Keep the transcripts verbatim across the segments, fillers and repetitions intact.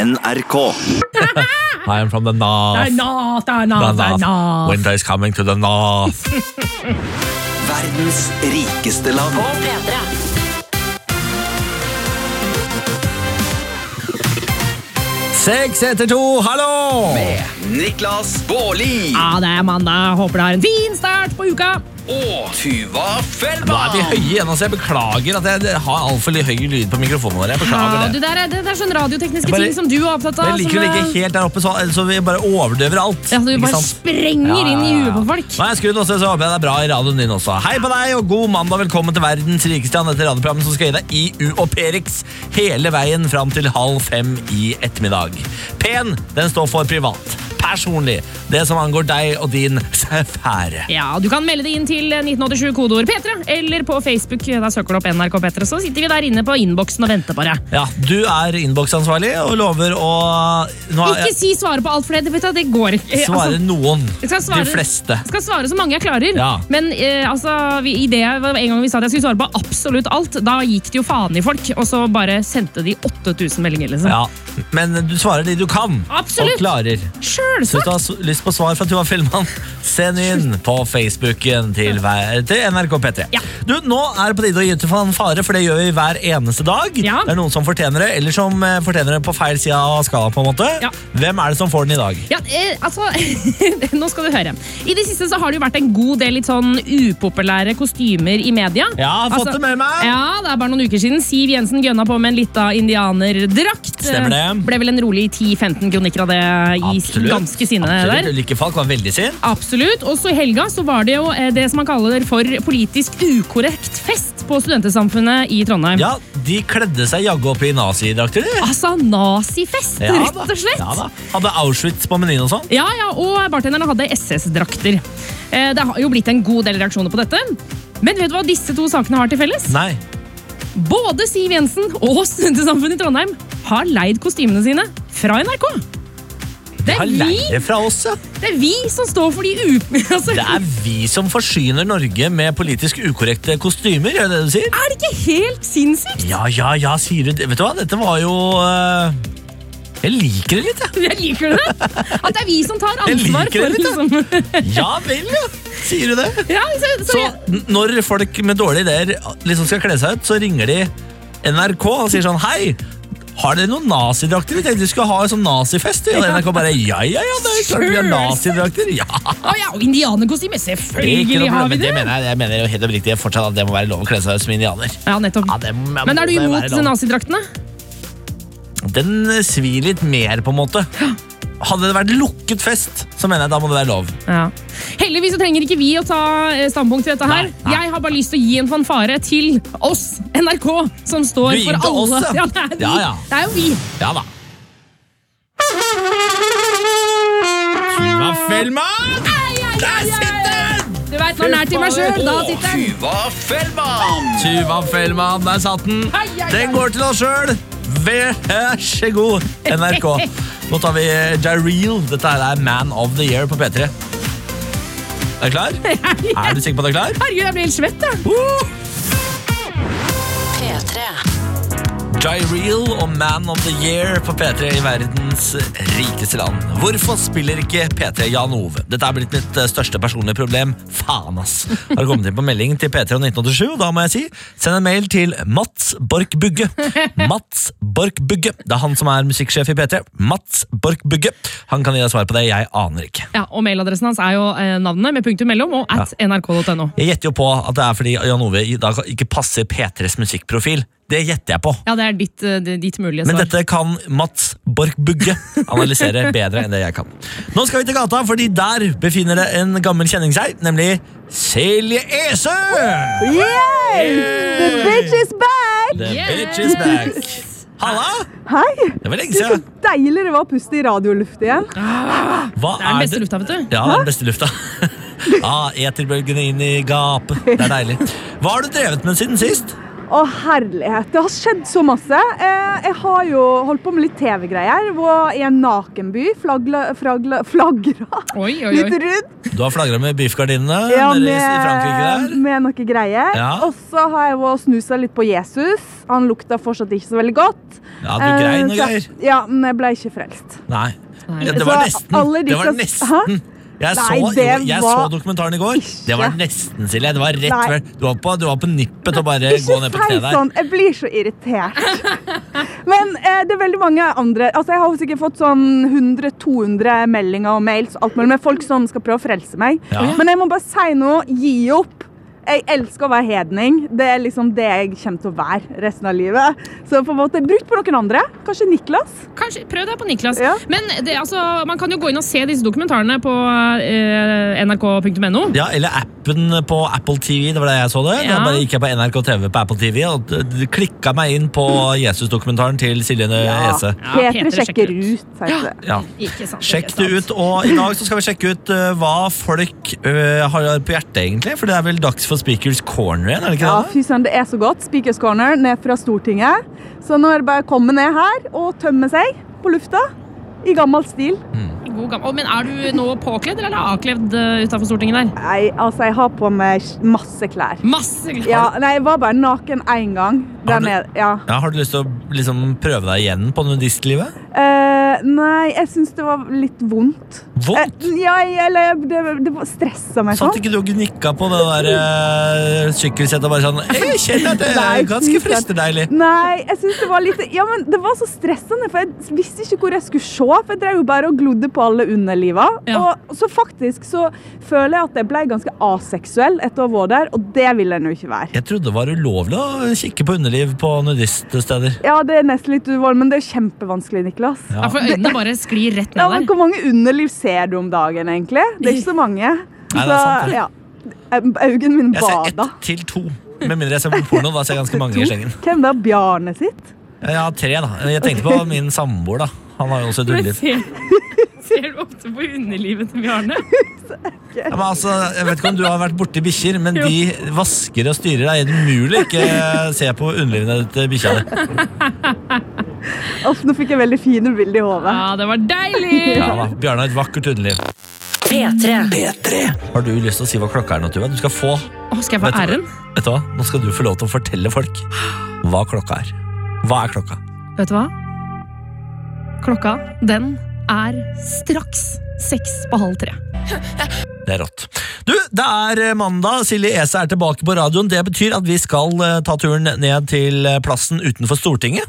N R K. I am from the north. Det er north, det er north, det er north. Winter is coming to the north. Verdens rikeste land. På P tre. Seks etter to, hallo! Med Niklas Baarli. Ja, det er mandag. Håper du har en fin start på uka. Og Tuva Nå Fellmann. er vi høye igjen, altså jeg beklager at jeg har alt for høy lyd på mikrofonen vår. Jeg beklager Ja, det. du, det, er, det, det er sånne radiotekniske Jeg bare- ting som du er opptatt av. Jeg liker å som, ligge eh, helt der oppe, så, så vi bare overdøver alt. ja, så du ikke bare sant? sprenger inn i huet på folk. Nå er jeg skrudd også, så håper jeg det er bra i radioen din også. Hei på deg, og god mandag, velkommen til verdens rikeste land, dette radioprogrammet som skal gi deg I U og P-Rix hele veien fram til halv fem I ettermiddag. Pen, den står for privat. Personlig, det som angår deg og din sfære. Ja, Du kan melde det inn til nitten åttisju kodeord P tre, eller på Facebook. Da søker du opp N R K P tre, så sitter vi der inne på innboksen og venter på det. Ja, du er innboksansvarlig og lover å nå er, Ikke si svare på alt, for det, vet du, det går ikke. Eh, svare altså, noen. jeg skal svare, De fleste. Jeg skal svare så mange jeg klarer. Ja. Men eh, altså, vi, i det, en gang vi sa at jeg skulle svare på absolutt alt, da gikk det jo faen I folk, og så bare sendte de åtte tusen meldinger. Liksom. Ja, men du svarer de du kan Absolutt. og klarer. Så hvis du har s- lyst på svar fra Tuva Fellmann, send inn på Facebooken til, hver- til N R K P tre. Ja. Du, nå er det på tide å gi til fanfare, for det gjør vi hver eneste dag. Ja. Det er noen som fortjener det, eller som eh, fortjener det på feil side av skala, på en måte. Ja. Hvem er det som får den I dag? Ja, eh, altså, nå skal du høre. I det siste så har det jo vært en god del litt sånn upopulære kostymer I media. Ja, jeg har fått Altså, det med meg. Ja, det er bare noen uker siden. Siv Jensen gønna på med en lita indianerdrakt. Stemmer det. Ble vel en rolig ti femten kronikker av det I Absolutt. ganske sinne Absolutt. der. Ulrikke Falk var veldig sin. Absolutt. Og så I helga så var det jo eh, det som man kaller for politisk ukorrekt fest på Studentesamfunnet I Trondheim. Ja, de kledde seg jaggu opp I nazidrakter. de. Altså nazifest, Ja rett da. og slett. Ja da. Hadde Auschwitz på menyen og sånn. Ja, ja, og bartenderne hadde S S-drakter. Eh, Det har jo blitt en god del reaksjoner på dette. Men vet du hva disse to sakene har til felles? Nei. Både Siv Jensen og Studentesamfunnet I Trondheim har leid kostymene sine fra N R K. Det Har er vi, leie fra oss, ja. det er vi som står for de u... Altså, Det er vi som forsyner Norge med politisk ukorrekte kostymer, er det det du sier? er det ikke helt sinnssykt? Ja, ja, ja, sier du det? Vet du hva, dette var jo øh, Jeg liker det litt, jeg. Jeg liker det. At det er vi som tar Jeg ansvar liker det for litt, liksom. Ja vel, ja. Sier du det? Ja, så, så, Så jeg, n- når folk med dårlige ideer liksom skal kle seg ut, så ringer de N R K og sier sånn, hei, har dere noen nazidrakter? Vi tenkte vi skulle ha en sånn nazifest. Og N R K bare, ja, ja, ja, det er klart vi har nazidrakter. Ja. å ja, og indianerkostyme, Ikke selvfølgelig noe har problem, vi men det det. mener jeg, jeg mener jo helt oppriktig fortsatt at det må være lov å kle seg ut som indianer. Ja, nettopp. Ja, det må- Men er du må imot være lov. nazidraktene? Den svir litt mer, på en måte. Hadde det vært lukket fest, så mener jeg da må det være lov. Ja. Heldigvis så trenger ikke vi å ta eh, standpunkt til dette her. Nei, nei. Jeg har bare lyst til å gi en fanfare til oss, N R K, som står Du gir for den til alle. oss, ja. Ja, det er vi. Ja, ja. Det er jo vi. Ja da. Tuva Fellmann! Der sitter den! Du vet, når den er til meg selv, da sitter den. Tuva Fellmann. Tuva Fellmann, der satt den. Hei, hei, hei. Den går til oss selv. Vær så god, N R K. Nå tar vi Jareel. Dette her er Man of the Year på P tre. Er du klar? Er du sikker på at du er klar? Herregud, jeg blir helt svett, da. Uh! P tre. Jareel og Man of the Year på P tre I verdens rikeste land. Hvorfor spiller ikke P tre Jan Ove? Dette er blitt mitt eh, største personlige problem. Faen, ass. Har det kommet inn på melding til P tre og nitten åttisju, og da må jeg si, send en mail til Mats Borch Bugge. Mats Borch Bugge. Det er han som er musikksjef I P tre. Mats Borch Bugge. Han kan gi deg svar på det, jeg aner ikke. Ja, og mailadressen hans er jo eh, navnet med punktum mellom og at nrk.no. Jeg gjetter jo på at det er fordi Jan Ove i dag ikke passer P tres musikkprofil. Det gjetter jeg på. Ja, det er ditt, eh, det- ditt mulige Men svar. dette kan Mats Borch Bugge analysere bedre enn det jeg kan. Nå skal vi til gata, fordi der befinner det en gammel kjenning seg, nemlig Silje Ese! Yay! The bitch is back! The Yes! bitch is back. Halla! Hei! Det var lenge Så siden. deilig det var å puste I radioluft igjen. Hva Det er den beste lufta, vet du. Ja, det er den beste lufta. Ah, eterbølgene inn I gapet. Det er deilig. Hva har du drevet med siden sist? Å, herlighet. Det har skjedd så masse. Eh, jeg har jo holdt på med litt T V-greier. Jeg var i en nakenby, flagla, flagla, flagra Oi, oi, oi. litt rundt. Du har flagret med beefgardinene Ja, nede i Frankrike der. med, med noe greier. Ja. Og så har jeg vært snuset litt på Jesus. Han lukta fortsatt ikke så veldig godt. Ja, du grein og Eh, så- greier. Ja, men jeg ble ikke frelst. Nei, Nei. ja, det var Så nesten. alle Det var disse- nesten. Jeg, Nei, så, det jo, jeg så var dokumentaren i går. ikke- Det var nesten, Silje. Det var rett Nei. før. Du var på, du var på nippet til å bare Ikke gå ned på si kne der. sånn, jeg blir så irritert. Men eh, det er veldig mange andre. Altså, jeg har jo sikkert fått sånn hundre til to hundre meldinger og mails og alt mulig med folk som skal prøve å frelse meg. Ja. Men jeg må bare si noe, gi opp. Jeg elsker å være hedning. Det er liksom det jeg kommer til å være resten av livet. Så på en måte, bruk på noen andre. Kanskje Niklas? Kanskje, prøv deg på Niklas. Ja. Men det, altså, man kan jo gå inn og se disse dokumentarene på eh, n r k punktum n o. Ja, eller appen på Apple T V, det var det jeg så det. Ja. Da bare gikk jeg på N R K T V på Apple T V og d- d- klikket meg inn på Jesus-dokumentaren til Silje Ese. Ja, Petre Petre sjekker sjekker ut, sier det. Ja. Ikke sant, Sjekk ikke det sant. ut, og i dag så skal vi sjekke ut uh, hva folk uh, har på hjertet egentlig, for det er vel dags for Speakers Corner igjen, er det ikke Ja, det? fy søren, det er så godt. Speakers Corner ned fra Stortinget. Så nå er det bare å komme ned her og tømme seg på lufta i gammel stil. God gammel. Å, men er du nå påkledd eller avkledd uh, utenfor Stortinget der? Nei, altså, jeg har på meg masse klær. Masse glede. Ja, nei, jeg var bare naken en gang. Har Der du- nede, ja. Ja, har du lyst til å liksom prøve deg igjen på nudistlivet? Eh, nei, jeg synes det var litt vondt. Vondt? Eh, ja, eller det, det var stresset meg Satt sånn. ikke du og gnikka på det der uh, sykkelsettet og bare sånn, jeg kjenner at det Nei, er ganske fy søren. fristedeilig. Nei, jeg synes det var litt Ja, men det var så stressende, for jeg visste ikke hvor jeg skulle se. For jeg drev jo bare og glodde på alle underlivet. Ja. Og så faktisk så føler jeg at jeg ble ganske aseksuell etter å ha vært der, og det vil jeg nå ikke være. Jeg trodde det var ulovlig å kikke på underliv på nudiststeder. Ja, det er nesten litt uvanlig, men det er kjempevanskelig, Niklas. Ja, for øynene bare sklir rett Ja, ned men der. Hvor mange underliv ser du om dagen, egentlig? Det er ikke så mange. Nei, det er sant, det. ja. Øynene mine Jeg ser bada. ett til to. Med mindre jeg ser på porno, da ser jeg ganske mange i slengen. Hvem da? Bjarne sitt? Ja, tre da. Jeg tenkte på min samboer da. Han har jo også et Men underliv. ser, ser du ofte på underlivet til Bjarne? Ja, men altså, jeg vet ikke om du har vært borti bikkjer, men Jo. de vasker og styrer deg. Det er mulig ikke se på underlivene til bikkja di. Uff, nå fikk jeg veldig fine bilder i hodet. Ja, det var deilig! Ja da, Bjarne har et vakkert underliv. P tre. P tre. Har du lyst til å si hva klokka er nå, Tuva? Du skal få, Å, skal jeg få Vet du- æren? vet du hva? Nå skal du få lov til å fortelle folk hva klokka er. Hva er klokka? Vet du hva? Klokka, den er straks seks på halv tre. Det er rått. Du, det er mandag. Silje Ese er tilbake på radioen. Det betyr at vi skal eh, ta turen ned til eh, plassen utenfor Stortinget.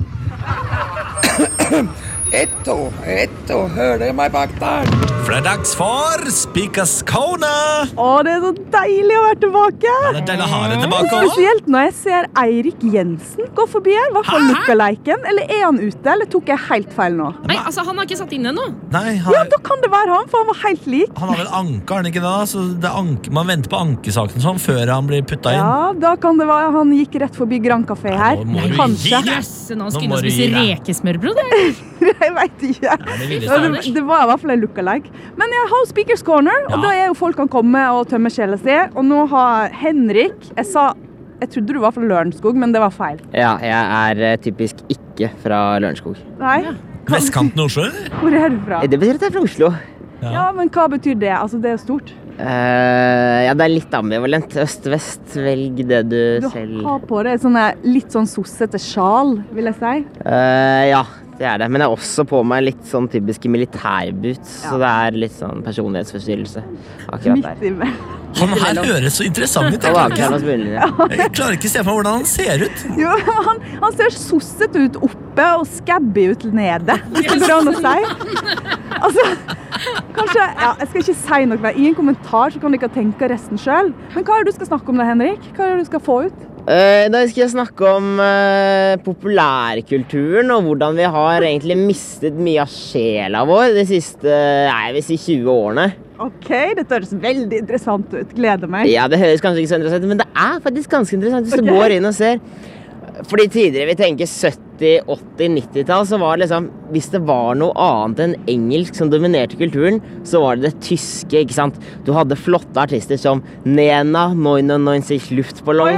Etto, Etto, hører dere meg bak der? For det er dags for Speakers Corner. Å, det er så deilig å være tilbake! Ja, det er deilig å ha deg tilbake også. Spesielt når jeg ser Eirik Jensen gå forbi her. Hva for lookaleiken? Eller er han ute, eller tok jeg helt feil nå? Nei, altså, han har ikke satt inn ennå. Nei, Ja, han, da kan det være han, for han var helt lik. han har vel anke, har han ikke det? da? Så det er anke, man venter på ankesaken sånn før han blir putta inn. Ja, da kan det være han gikk rett forbi Grand Café her. nå må du Kanskje. gi deg. Jøsse, nå Nå skal inn må og du spise gi deg. rekesmørbrød. eller? Jeg vet ikke. det vil jeg Ja, si. det, det var i hvert fall en lookalike. Men jeg har Speakers Corner, og Ja. da er jo folk kan komme og tømme sjela si. Og nå har Henrik Jeg sa Jeg trodde du var fra Lørenskog, men det var feil. Ja, jeg er eh, typisk ikke fra Lørenskog. Nei? Hva- Vestkanten Oslo, eller? Hvor er du fra? Det betyr at jeg er fra Oslo. Ja, men hva betyr det? Altså, det er jo stort. Eh, ja, det er litt ambivalent. Øst-vest, velg det du, Du selv har på deg sånne litt sånn sossete sjal, vil jeg si. Eh, Ja, det er det. Men jeg har også på meg litt sånn typiske militærboots, så det er litt sånn personlighetsforstyrrelse akkurat der. Midt i meg. Han her høres så interessant ut. Jeg Og klarer akkurat ikke, smuldrer. jeg klarer ikke å se for meg hvordan han ser ut. Jo, han, han ser sossete ut oppe og skabby ut nede. Hvis det går an å si. Altså, kanskje Ja, jeg skal ikke si noe mer. I en kommentar så kan dere tenke resten sjøl. Men hva er det du skal snakke om da, Henrik? Hva er det du skal få ut? Eh, Da skal jeg snakke om eh, populærkulturen og hvordan vi har egentlig mistet mye av sjela vår de siste nei, jeg vil si tjue årene. OK, dette høres veldig interessant ut. Gleder meg. Ja, det høres kanskje ikke så interessant ut, men det er faktisk ganske interessant hvis Ok. du går inn og ser. Fordi tidligere vi tenker sytti, åtti, nitti-tall, så var det liksom, hvis det var noe annet enn engelsk som dominerte kulturen, så var det det tyske, ikke sant? Du hadde flotte artister som Nena, neunundneunzig Luftballons, Å,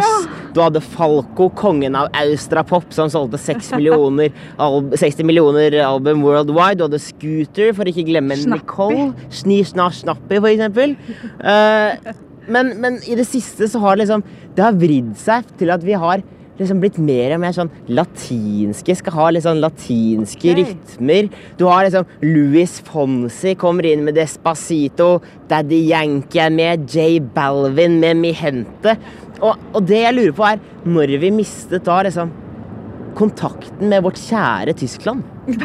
Du hadde Falco, kongen av Austropop, som solgte seks millioner, al- seksti millioner album worldwide. Du hadde Scooter, for ikke glemme Nicole. Sni, sna, snappi, for eksempel. Uh, men, men i det siste så har liksom, det har vridd seg til at vi har liksom blitt mer og mer sånn latinske, skal ha litt sånn latinske Okay. rytmer. Du har liksom Luis Fonsi kommer inn med Despacito, Daddy Yankee er med, J Balvin med Mi Gente. Og, og det jeg lurer på er, når vi mistet da liksom kontakten med vårt kjære Tyskland?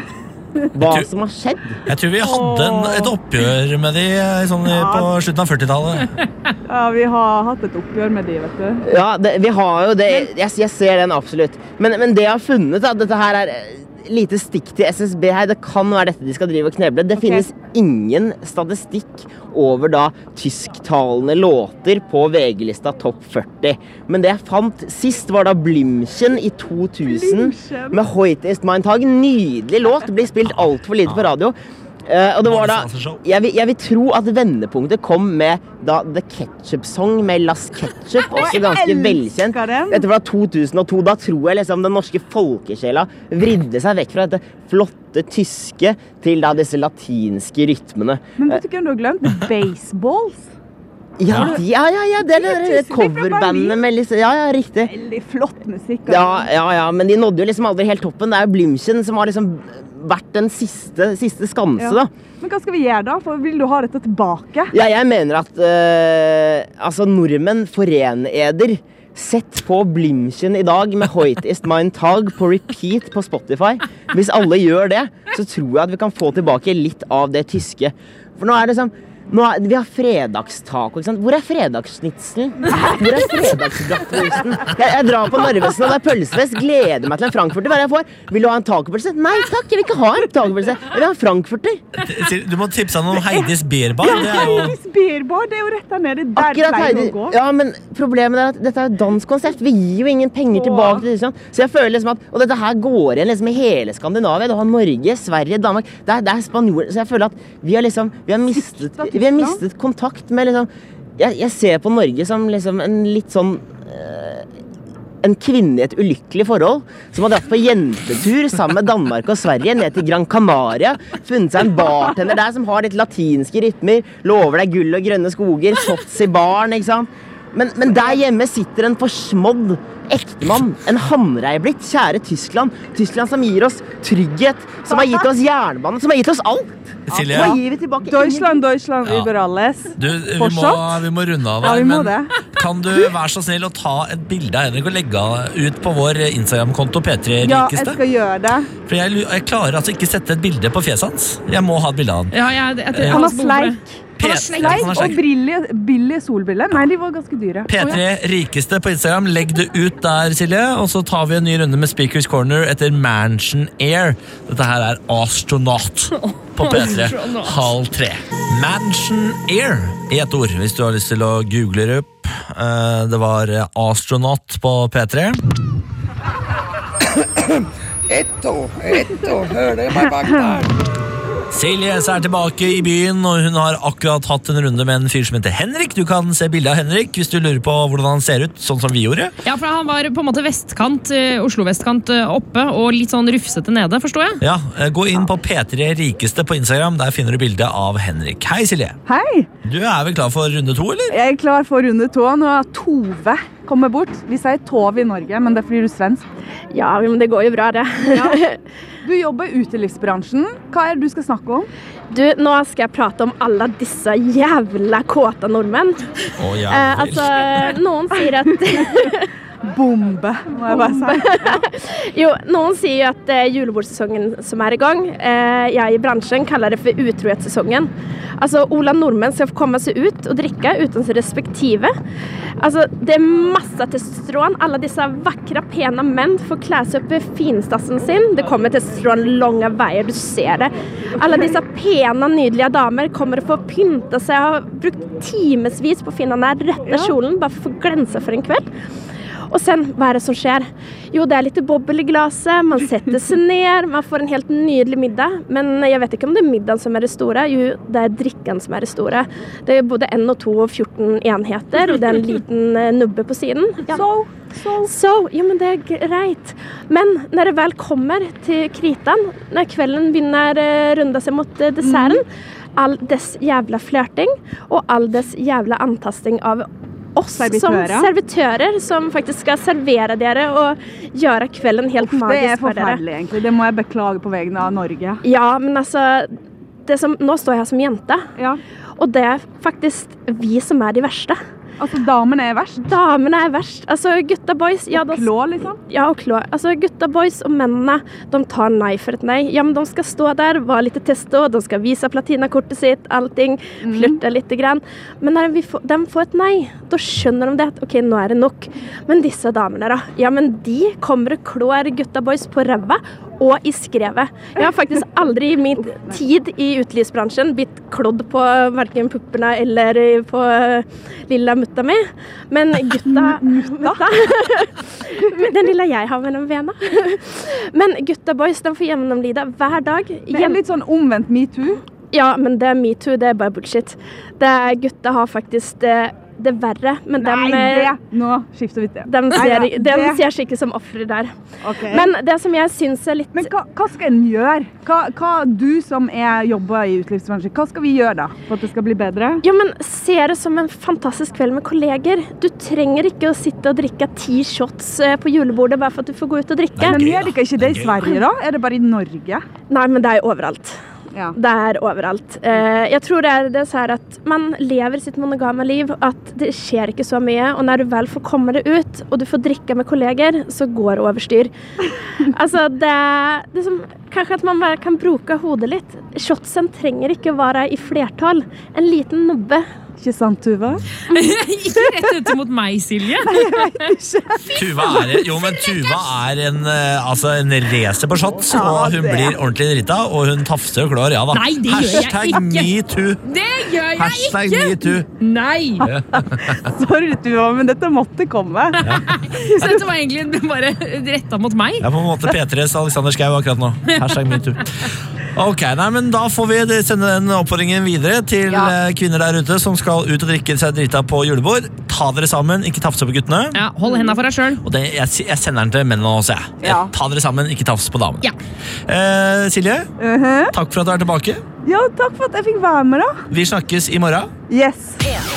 Hva som har skjedd? Jeg tror vi hadde en, et oppgjør med de sånn, på slutten av førtitallet. Ja, vi har hatt et oppgjør med de, vet du. Ja, det, vi har jo det. Jeg, jeg ser den absolutt. Men, men det jeg har funnet, da, dette her er lite stikk til S S B her. Det kan være dette de skal drive og kneble. Det Ok. finnes ingen statistikk over da tysktalende låter på V G-lista topp førti. Men det jeg fant sist var da Blimchen i to tusen Blimchen. med Heute ist mein Tag. Nydelig låt. Det blir spilt alt for lite på radio. Eh, og det var da, jeg vil, jeg vil tro at vendepunktet kom med da The Ketchup Song med Las Ketchup, også ganske elsker velkjent. den. Dette var to tusen og to, da tror jeg liksom den norske folkesjela vridde seg vekk fra dette flotte tyske til da disse latinske rytmene. Men vet du hvem du har glemt? Baseballs. Ja, de, ja, ja, ja, det er det, det tyske, fra coverbandet Berlin. med liksom, ja, ja, riktig. Veldig flott musikk. Ja, ja, ja, men de nådde jo liksom aldri helt toppen. Det er jo Blimchen som har liksom vært den siste, siste skanse, Ja. da. Men hva skal vi gjøre da? For vil du ha dette tilbake? Ja, jeg mener at øh, altså nordmenn foreneder. Sett på Blimchen i dag med Heute ist mein Tag på repeat på Spotify. Hvis alle gjør det, så tror jeg at vi kan få tilbake litt av det tyske. For nå er det sånn nå er, vi har fredagstaco, ikke sant? Hvor er fredagssnitselen? Hvor er fredagsbratwursten? Jeg, jeg drar på Narvesen, og det er pølsefest. Gleder meg til en frankfurter. Hva er det jeg får? Vil du ha en tacopølse? Nei takk, jeg vil ikke ha en tacopølse. Jeg vil ha en frankfurter. Du må tipse han om Heidis Beerbar. Det er jo Heidis Beerbar, det er jo rett der nede. Der Akkurat pleier Heidi. det å gå. Ja, men problemet er at dette er et dansk konsept. Vi gir jo ingen penger Åh. tilbake til Tyskland. Så jeg føler liksom at Og dette her går igjen liksom i hele Skandinavia. Du har Norge, Sverige, Danmark. Det er, det er spanjoler. Så jeg føler at vi har liksom Vi har mistet, Sviktet vi har Tyskland. mistet kontakt med liksom jeg, jeg ser på Norge som liksom en litt sånn eh, en kvinne i et ulykkelig forhold som har dratt på jentetur sammen med Danmark og Sverige ned til Gran Canaria, funnet seg en bartender der som har litt latinske rytmer, lover deg gull og grønne skoger, shots i baren, ikke sant? Men, men der hjemme sitter en forsmådd ektemann, en hamreie blitt, kjære Tyskland. Tyskland som gir oss trygghet, som har gitt oss jernbane, som har gitt oss alt. Silje, Hva gir vi tilbake? Deutschland, Deutschland, Ja. über alles. du, vi, må, Fortsatt? vi må runde av Ja, her, vi må men det. kan du være så snill å ta et bilde av Henrik og legge ut på vår Instagram-konto P tre Ja, jeg Rikeste? skal gjøre det. For jeg, lu- jeg klarer altså ikke sette et bilde på fjeset hans. Jeg må ha et bilde av han. Ja, jeg, jeg, jeg, Han har behov for det. sleik. P- Han har Ja, sleik. han har Sleik sleik. og billige, billige solbriller. Nei, de var ganske dyre. P tre Rikeste på Instagram. Legg det ut der, Silje. Og så tar vi en ny runde med Speakers Corner etter Mansion Air. Dette her er Astronaut på P tre halv tre. Mansion Air i ett ord, hvis du har lyst til å google det opp. Eh, Det var Astronaut på P tre. Etto, etto, hører dere meg bak der? Silje er tilbake i byen, og hun har akkurat hatt en runde med en fyr som heter Henrik. Du kan se bildet av Henrik hvis du lurer på hvordan han ser ut, sånn som vi gjorde. Ja, for han var på en måte vestkant, eh, Oslo-vestkant eh, oppe, og litt sånn rufsete nede, forstår jeg? Ja, eh, Gå inn på P tre Rikeste på Instagram. Der finner du bildet av Henrik. Hei, Silje. Hei, Du er vel klar for runde to, eller? jeg er klar for runde to. Nå har Tove kommet bort. Vi sier Tove i Norge, men det er fordi du er svensk. Ja, men det går jo bra det. Du jobber i utelivsbransjen. Hva er det du skal snakke om? Du, nå skal jeg prate om alle disse jævla kåta nordmenn. Å, ja Eh, vel. altså, noen sier at Bombe, må jeg bare si. Jo, noen sier jo at eh, julebordsesongen som er i gang, eh, jeg i bransjen kaller det for utrohetssesongen. Altså, Ola nordmenn skal få komme seg ut og drikke uten sin respektive. Altså, det er masse testosteron. Alle disse vakre, pene menn får klæ seg opp i finstassen sin. Det kommer testosteron lange veier, du ser det. Alle disse pene, nydelige damer kommer å få pynte seg og har brukt timesvis på å finne den rette kjolen bare for å få glense for en kveld. Och sen, vad är det som sker? Jo, det är lite bobbel i glaset, man sätter sig ner, man får en helt nydelig middag. Men jag vet inte om det är middagen som är det stora, jo, det är drickan som är det stora. Det är både en och två och fjorton enheter, och det är en liten uh, nubbe på sidan. Ja. Så, så. Så, ja men det är greit. Men när det väl kommer till kritan, när kvällen börjar uh, runda sig mot uh, desserten, mm. all dess jävla flörting och all dess jävla antasting av oss servitörer. som servitörer som faktiskt ska servera dere och göra kvällen helt Uff, magisk det är för dere. förfärligt egentligen. Det må jag beklaga på vägen av Norge. Ja, men alltså det som, nu står jag här som jenta. Ja. Och det är faktiskt vi som är de värsta. Alltså damerna är värst. Damerna är värst. Alltså gutta boys, ja, och klå liksom. Ja, och klå. Alltså gutta boys och männen, de tar nej för ett nej. Ja, men de ska stå där, vara lite testo, de ska visa platinakortet sitt, allting, mm. flirta lite grann. Men när vi får, de får ett nej, då skönner de det att okej, nu är det nog. Men dessa damerna då? Ja, men de kommer och klår gutta boys på röva och i skrevet. Jag har faktiskt aldrig i min tid i utelivsbranschen blivit klodd på varken pupporna eller på lilla mutta med. Men gutta... mutta? Den lilla jag har mellan bena. Men gutta boys, de får genomlida hver dag. Det är lite sån omvänt MeToo. Ja, men det är MeToo, det är bara bullshit. Det är, gutta har faktiskt... det värre, men Nej, de, det, nå skifter vi det. De ser, Nei, de det. ser skikkelig som offre der. Okay. Men det som jeg synes er litt... Men hva, hva skal en gjøre? Hva, hva du som er jobber i utelivsbransjen, hva skal vi gjøre da, for at det skal bli bedre? Jo, men se det som en fantastisk kveld med kolleger. Du trenger ikke å sitte og drikke ti shots på julebordet bare for at du får gå ut og drikke. Men gjør det ikke det i Sverige da? Er det bare i Norge? Nei, men det er jo overalt. Ja. Det är överallt. Eh, jag tror det är det så här att man lever sitt monogama liv, att det sker inte så mycket, och när du väl får komma det ut och du får dricka med kollegor så går det överstyr. Alltså det det är som kanske att man bara kan bruka hodet lite. Shotsen tränger inte vara i flertal. En liten nubbe. Ikke sant, Tuva? Ikke rett ut mot meg, Silje. Nei, jeg vet ikke. Tuva er, jo, men Tuva er en, altså en racer på shots, Ja, og hun det. blir ordentlig drita, og hun tafser og klår, ja da. Nei, det gjør jeg Hashtag ikke. MeToo. Det gjør jeg Hashtag ikke. MeToo. Nei. Sorry, Tuva, men dette måtte komme. Så dette var egentlig bare rettet mot meg. Jeg er på en måte P tres Alexander Schau akkurat nå. Hashtag MeToo. Ok, nei, men da får vi sende den oppfordringen videre til Ja. eh, kvinner der ute som skal ut og drikke seg drita på julebord. Ta dere sammen, ikke tafse på guttene. Ja, hold hendene for deg selv. Og det, jeg, jeg sender den til mennene også, jeg. Ja. Ta dere sammen, ikke tafse på damene. Ja. Eh, Silje, Uh-huh. takk for at du er tilbake. Ja, takk for at jeg fikk være med da. Vi snakkes i morgen. Yes.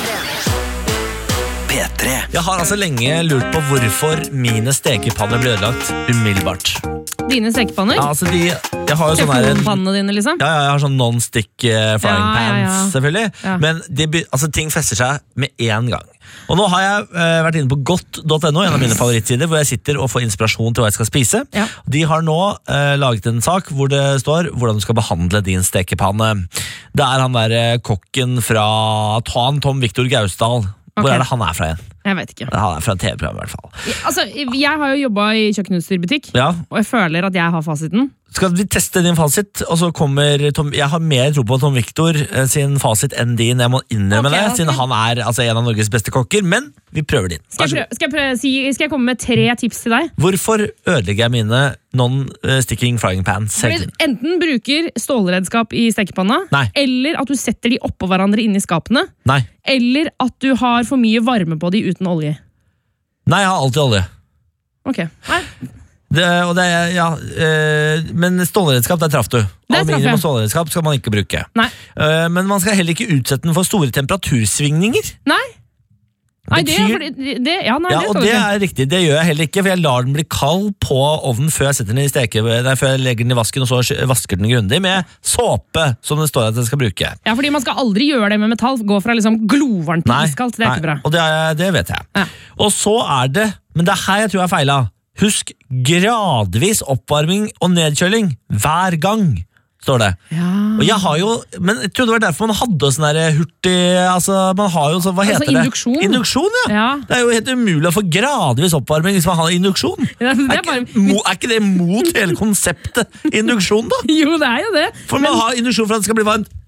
P tre. Jeg har altså lenge lurt på hvorfor mine stekepanner blir ødelagt umiddelbart. Dine stekepanner. Ja, altså de, jeg har jo sånn her Teflonpannene dine, liksom. Ja, ja, jeg har sånn non-stick eh, frying Ja, ja, pans, ja. selvfølgelig. Ja. Men de, be- altså, ting fester seg med en gang. Og nå har jeg eh, vært inne på godt punktum no, en av mine favorittsider, hvor jeg sitter og får inspirasjon til hva jeg skal spise. Ja. De har nå eh, laget en sak hvor det står hvordan du skal behandle din stekepanne. Det er han der eh, kokken fra Tan, Tom Victor Gausdal. Hvor Ok. er det han er fra igjen? Jeg vet ikke. Han er fra et T V-program i hvert fall. Altså, jeg har jo jobbet i kjøkkenutstyrbutikk, Ja, og jeg føler at jeg har fasiten. skal vi teste din fasit, og så kommer Tom, jeg har mer tro på Tom Victor eh, sin fasit enn din, jeg må innrømme Ok, det, ok. siden han er altså, en av Norges beste kokker, men vi prøver din. Skal jeg, prøve, skal, jeg prøve, si, skal jeg komme med tre tips til deg? Hvorfor ødelegger jeg mine non-sticking frying pans hele Fordi tiden? enten bruker stålredskap i stekepanna, Nei. eller at du setter de oppå hverandre inni skapene, Nei, eller at du har for mye varme på de uten olje. Nei, jeg har alltid olje. Ok, nei. Det, og det, er- ja, eh, men stålredskap, der traff du. Der traff Aluminium jeg. og stålredskap skal man ikke bruke. Nei. Eh, men man skal heller ikke utsette den for store temperatursvingninger. Nei. Nei, det, er Betyr- fordi- det, ja, nei, Ja, det og skal du det ikke. er riktig, det gjør jeg heller ikke, for jeg lar den bli kald på ovnen før jeg setter den i steke, nei, før jeg legger den i vasken, og så sk- vasker den grundig med såpe, som det står at jeg skal bruke. Ja, fordi man skal aldri gjøre det med metall. Gå fra liksom glovarmt til iskaldt. Det er ikke bra. og det, er, det vet jeg. Ja. Og så er det, men det er her jeg tror jeg feila. Husk gradvis oppvarming og nedkjøling hver gang, står det. Ja. Og jeg har jo, men jeg trodde det var derfor man hadde sånn der hurtig, altså man har jo så, hva Altså heter det? induksjon. Induksjon, ja. Ja. Det er jo helt umulig å få gradvis oppvarming hvis man har induksjon. Ja, det Er er bare, ikke, mo, er ikke det mot hele konseptet induksjon, da? jo, det er jo det. For man har induksjon for at det skal bli varmt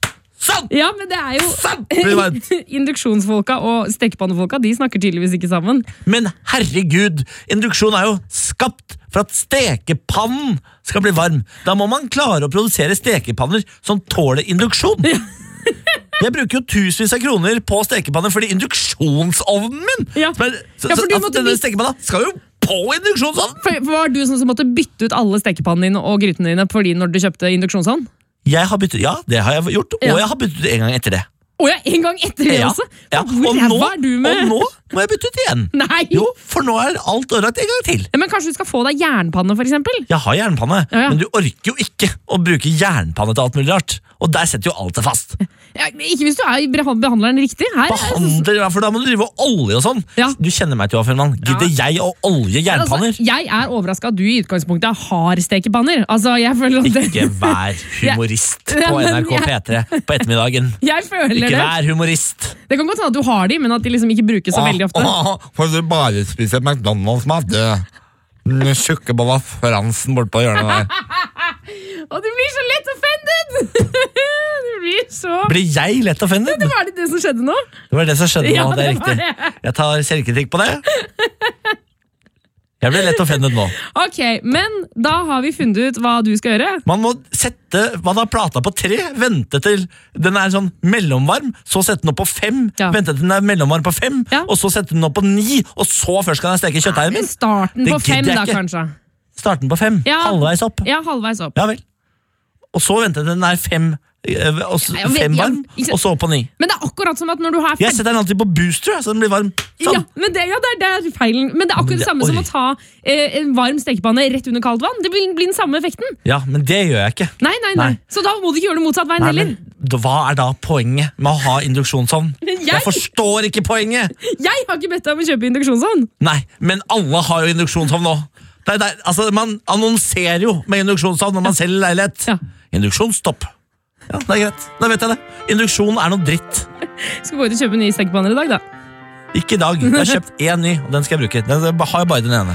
Sånn! Ja, men det er jo Sånn! Blir det varmt. Induksjonsfolka og stekepannefolka, de snakker tydeligvis ikke sammen. Men herregud, induksjon er jo skapt for at stekepannen skal bli varm. Da må man klare å produsere stekepanner som tåler induksjon. Jeg bruker jo tusenvis av kroner på stekepanner fordi induksjonsovnen min Ja. som er, så, Ja, for du så, altså, måtte denne bytte- stekepanna skal jo på induksjonsovnen. For, for Var du sånn som måtte bytte ut alle stekepannene dine og grytene dine fordi når du kjøpte induksjonsovn? Jeg har byttet, ja, det har jeg gjort, og Ja. jeg har byttet ut en gang etter det. Å ja, en gang etter det Ja, også? ja. Hvor Og, nå, ræva er du med? og nå må jeg bytte ut igjen. Nei! Jo, for nå er alt ødelagt en gang til. Ja, men kanskje du skal få deg jernpanne, for eksempel? Jeg har jernpanne, Ja, ja. men du orker jo ikke å bruke jernpanne til alt mulig rart. Og der setter jo alt det fast. Ja, ikke hvis du er behandleren riktig. Her, Behandler, ja, for da må du drive og olje og sånn. Ja. Du kjenner meg til hva, Ferdinand. Gidder jeg å olje jernpanner? Altså, jeg er overrasket at du i utgangspunktet har stekepanner. Altså, jeg føler at det, Ikke vær humorist Ja, på men N R K jeg- P tre på ettermiddagen. jeg føler Ikke det. vær humorist. Det kan godt hende at du har de, men at de liksom ikke brukes så veldig ofte. For du bare spiser McDonald's-mat, du. Tjukkebolla Fransen bort på hjørnet der. Og du blir så lett offended! Du blir så... Blir jeg lett offended? Det var det det som skjedde nå? Det var det som skjedde Ja, nå, det er det var riktig. det. Jeg tar selvkritikk på det. Jeg ble lett offended nå. Ok, men da har vi funnet ut hva du skal gjøre. Man må sette hva da plata på tre, vente til den er sånn mellomvarm, så sette den opp på fem, Ja. vente til den er mellomvarm på fem, Ja. og så sette den opp på ni, og så først kan jeg steke kjøttdeigen min. Starten Det på fem, gidder jeg da, ikke. kanskje. Starten på fem, Ja. halvveis opp. Ja, halvveis opp. Ja vel. Og så vente til den er fem, eh, og s- jeg vet- fem ja, varm, ikke sant. og så opp på ni. Men det er akkurat som at når du har Jeg fem... setter den alltid på booster, så den blir varm. Sånn. Ja, men det, ja, det, er, det er feilen. Men det er akkurat det samme som Oi. å ta eh, en varm stekepanne rett under kaldt vann. Det blir, blir den samme effekten. Ja, men det gjør jeg ikke. Nei, nei, nei. Nei. Så da må du ikke gjøre det motsatt veien Nei, heller. men da- hva er da poenget med å ha induksjonsovn? Jeg- Jeg forstår ikke poenget! Jeg har ikke bedt deg om å kjøpe induksjonsovn. Nei, men alle har jo induksjonsovn nå. Det er, det er, altså, man annonserer jo med induksjonsovn når man selger leilighet. Ja. Induksjonsstopp. Ja, det er greit. Da vet jeg det. Induksjon er noe dritt. Skal gå ut og kjøpe nye stekepanner i dag, da. Ikke i dag. Jeg har kjøpt én ny, og den skal jeg bruke. Den har jeg bare den ene.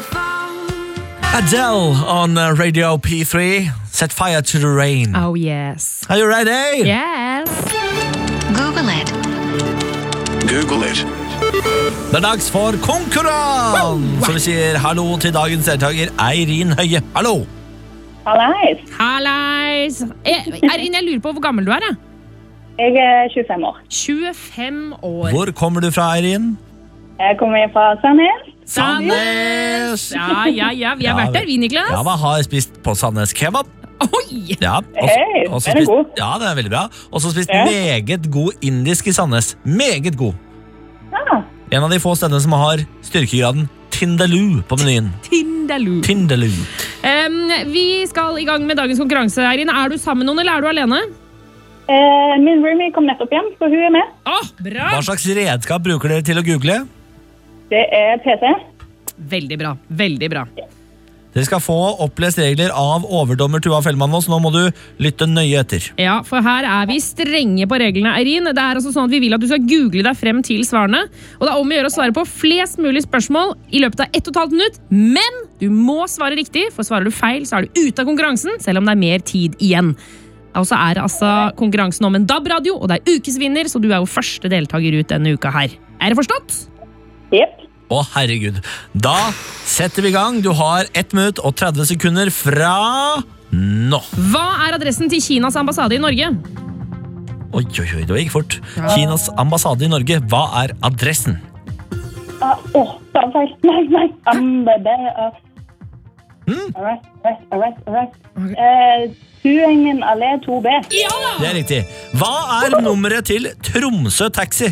Adele on uh, Radio P tre. Set fire to the rain. Oh yes. Are you ready? Yes. Google it. Google it. Det er dags for konkurranse! Så vi sier hallo til dagens deltaker Eirin Høie. Hallo! Hallais. Hallais. Eh, Eirin, jeg lurer på hvor gammel du er. Jeg. Jeg er tjuefem år. tjuefem år. Hvor kommer du fra, Eirin? Jeg kommer fra Sandnes. Sandnes! Ja, ja, ja. Vi har Ja, vært der, vi, Niklas. Ja, hva har spist på Sandnes kebab? Oi! Ja, Hei, også den er spist, god. ja, den er veldig bra. Og så spist Ja. meget god indisk i Sandnes. Meget god. Ja. En av de få stedene som har styrkegraden Tindaloo på menyen. Tindaloo. Tindaloo. Um, vi skal i gang med dagens konkurranse. Eirin, er du sammen med noen, eller er du alene? Eh, min roomie kom nettopp hjem, så hun er med. Åh, bra! Hva slags redskap bruker dere til å google? Det er P C. Veldig bra. Veldig bra. Dere skal få opplest regler av overdommer Tuva Fellmann nå, så nå må du lytte nøye etter. Ja, for her er vi strenge på reglene, Eirin. Det er altså sånn at Vi vil at du skal google deg frem til svarene. Og det er om å gjøre å svare på flest mulig spørsmål i løpet av ett og et halvt minutt. Men du må svare riktig, for svarer du feil, så er du ute av konkurransen, selv om det er mer tid igjen. Og så er det altså konkurransen om en D A B-radio, og det er ukesvinner, så du er jo første deltaker ut denne uka her. Er det forstått? Jepp. Å, herregud. Da setter vi i gang. Du har ett minutt og tretti sekunder fra nå. Hva er adressen til Kinas ambassade i Norge? Oi, oi, oi, det gikk fort. Kinas ambassade i Norge. Hva er adressen? Ah, Åh, det var feil. Nei, nei. Um, det, det, uh. Mm. All right, all right, all right, all right. Eh, Tuengen allé to B. Ja da! Det er riktig. Hva er nummeret til Tromsø Taxi?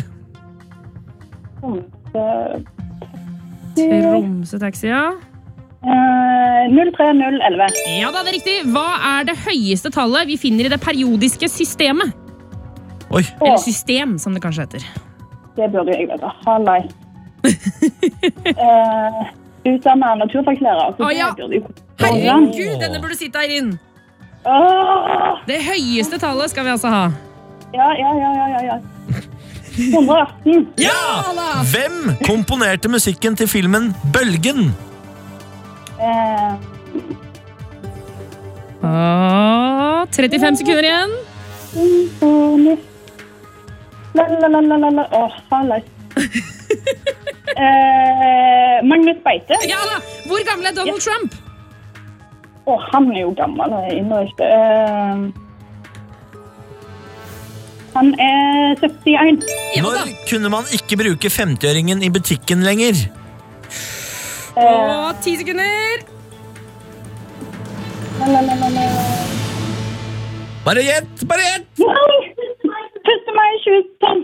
Eh, Tromsø Taxi, ja. eh, null tre null elleve. Ja da, det er riktig. Hva er det høyeste tallet vi finner i det periodiske systemet? Oi, Eller system, som det kanskje heter. Det burde jeg vite. Hallais. eh, Utdannet naturfagslærer. så Å, det ja. burde jeg- Herregud, denne burde sitte her inn. Åh, Det høyeste tallet skal vi altså ha. ja, ja, ja, ja, ja, ja. hundre og atten. ja! Hvem komponerte musikken til filmen Bølgen? Eh, Åh, trettifem sekunder igjen. Symfoni. La la la la la la. Åh, halvveis. eh, Magnus Beite. Ja da! Hvor gammel er Donald Trump? Åh, han er jo gammel. Jeg innrømmer ikke. Eh, han er syttién. Når kunne man ikke bruke femtiøringen i butikken lenger? Åh, ti sekunder! La la la la la. Bare gjett, bare gjett! Nei! første mai tjuetolv.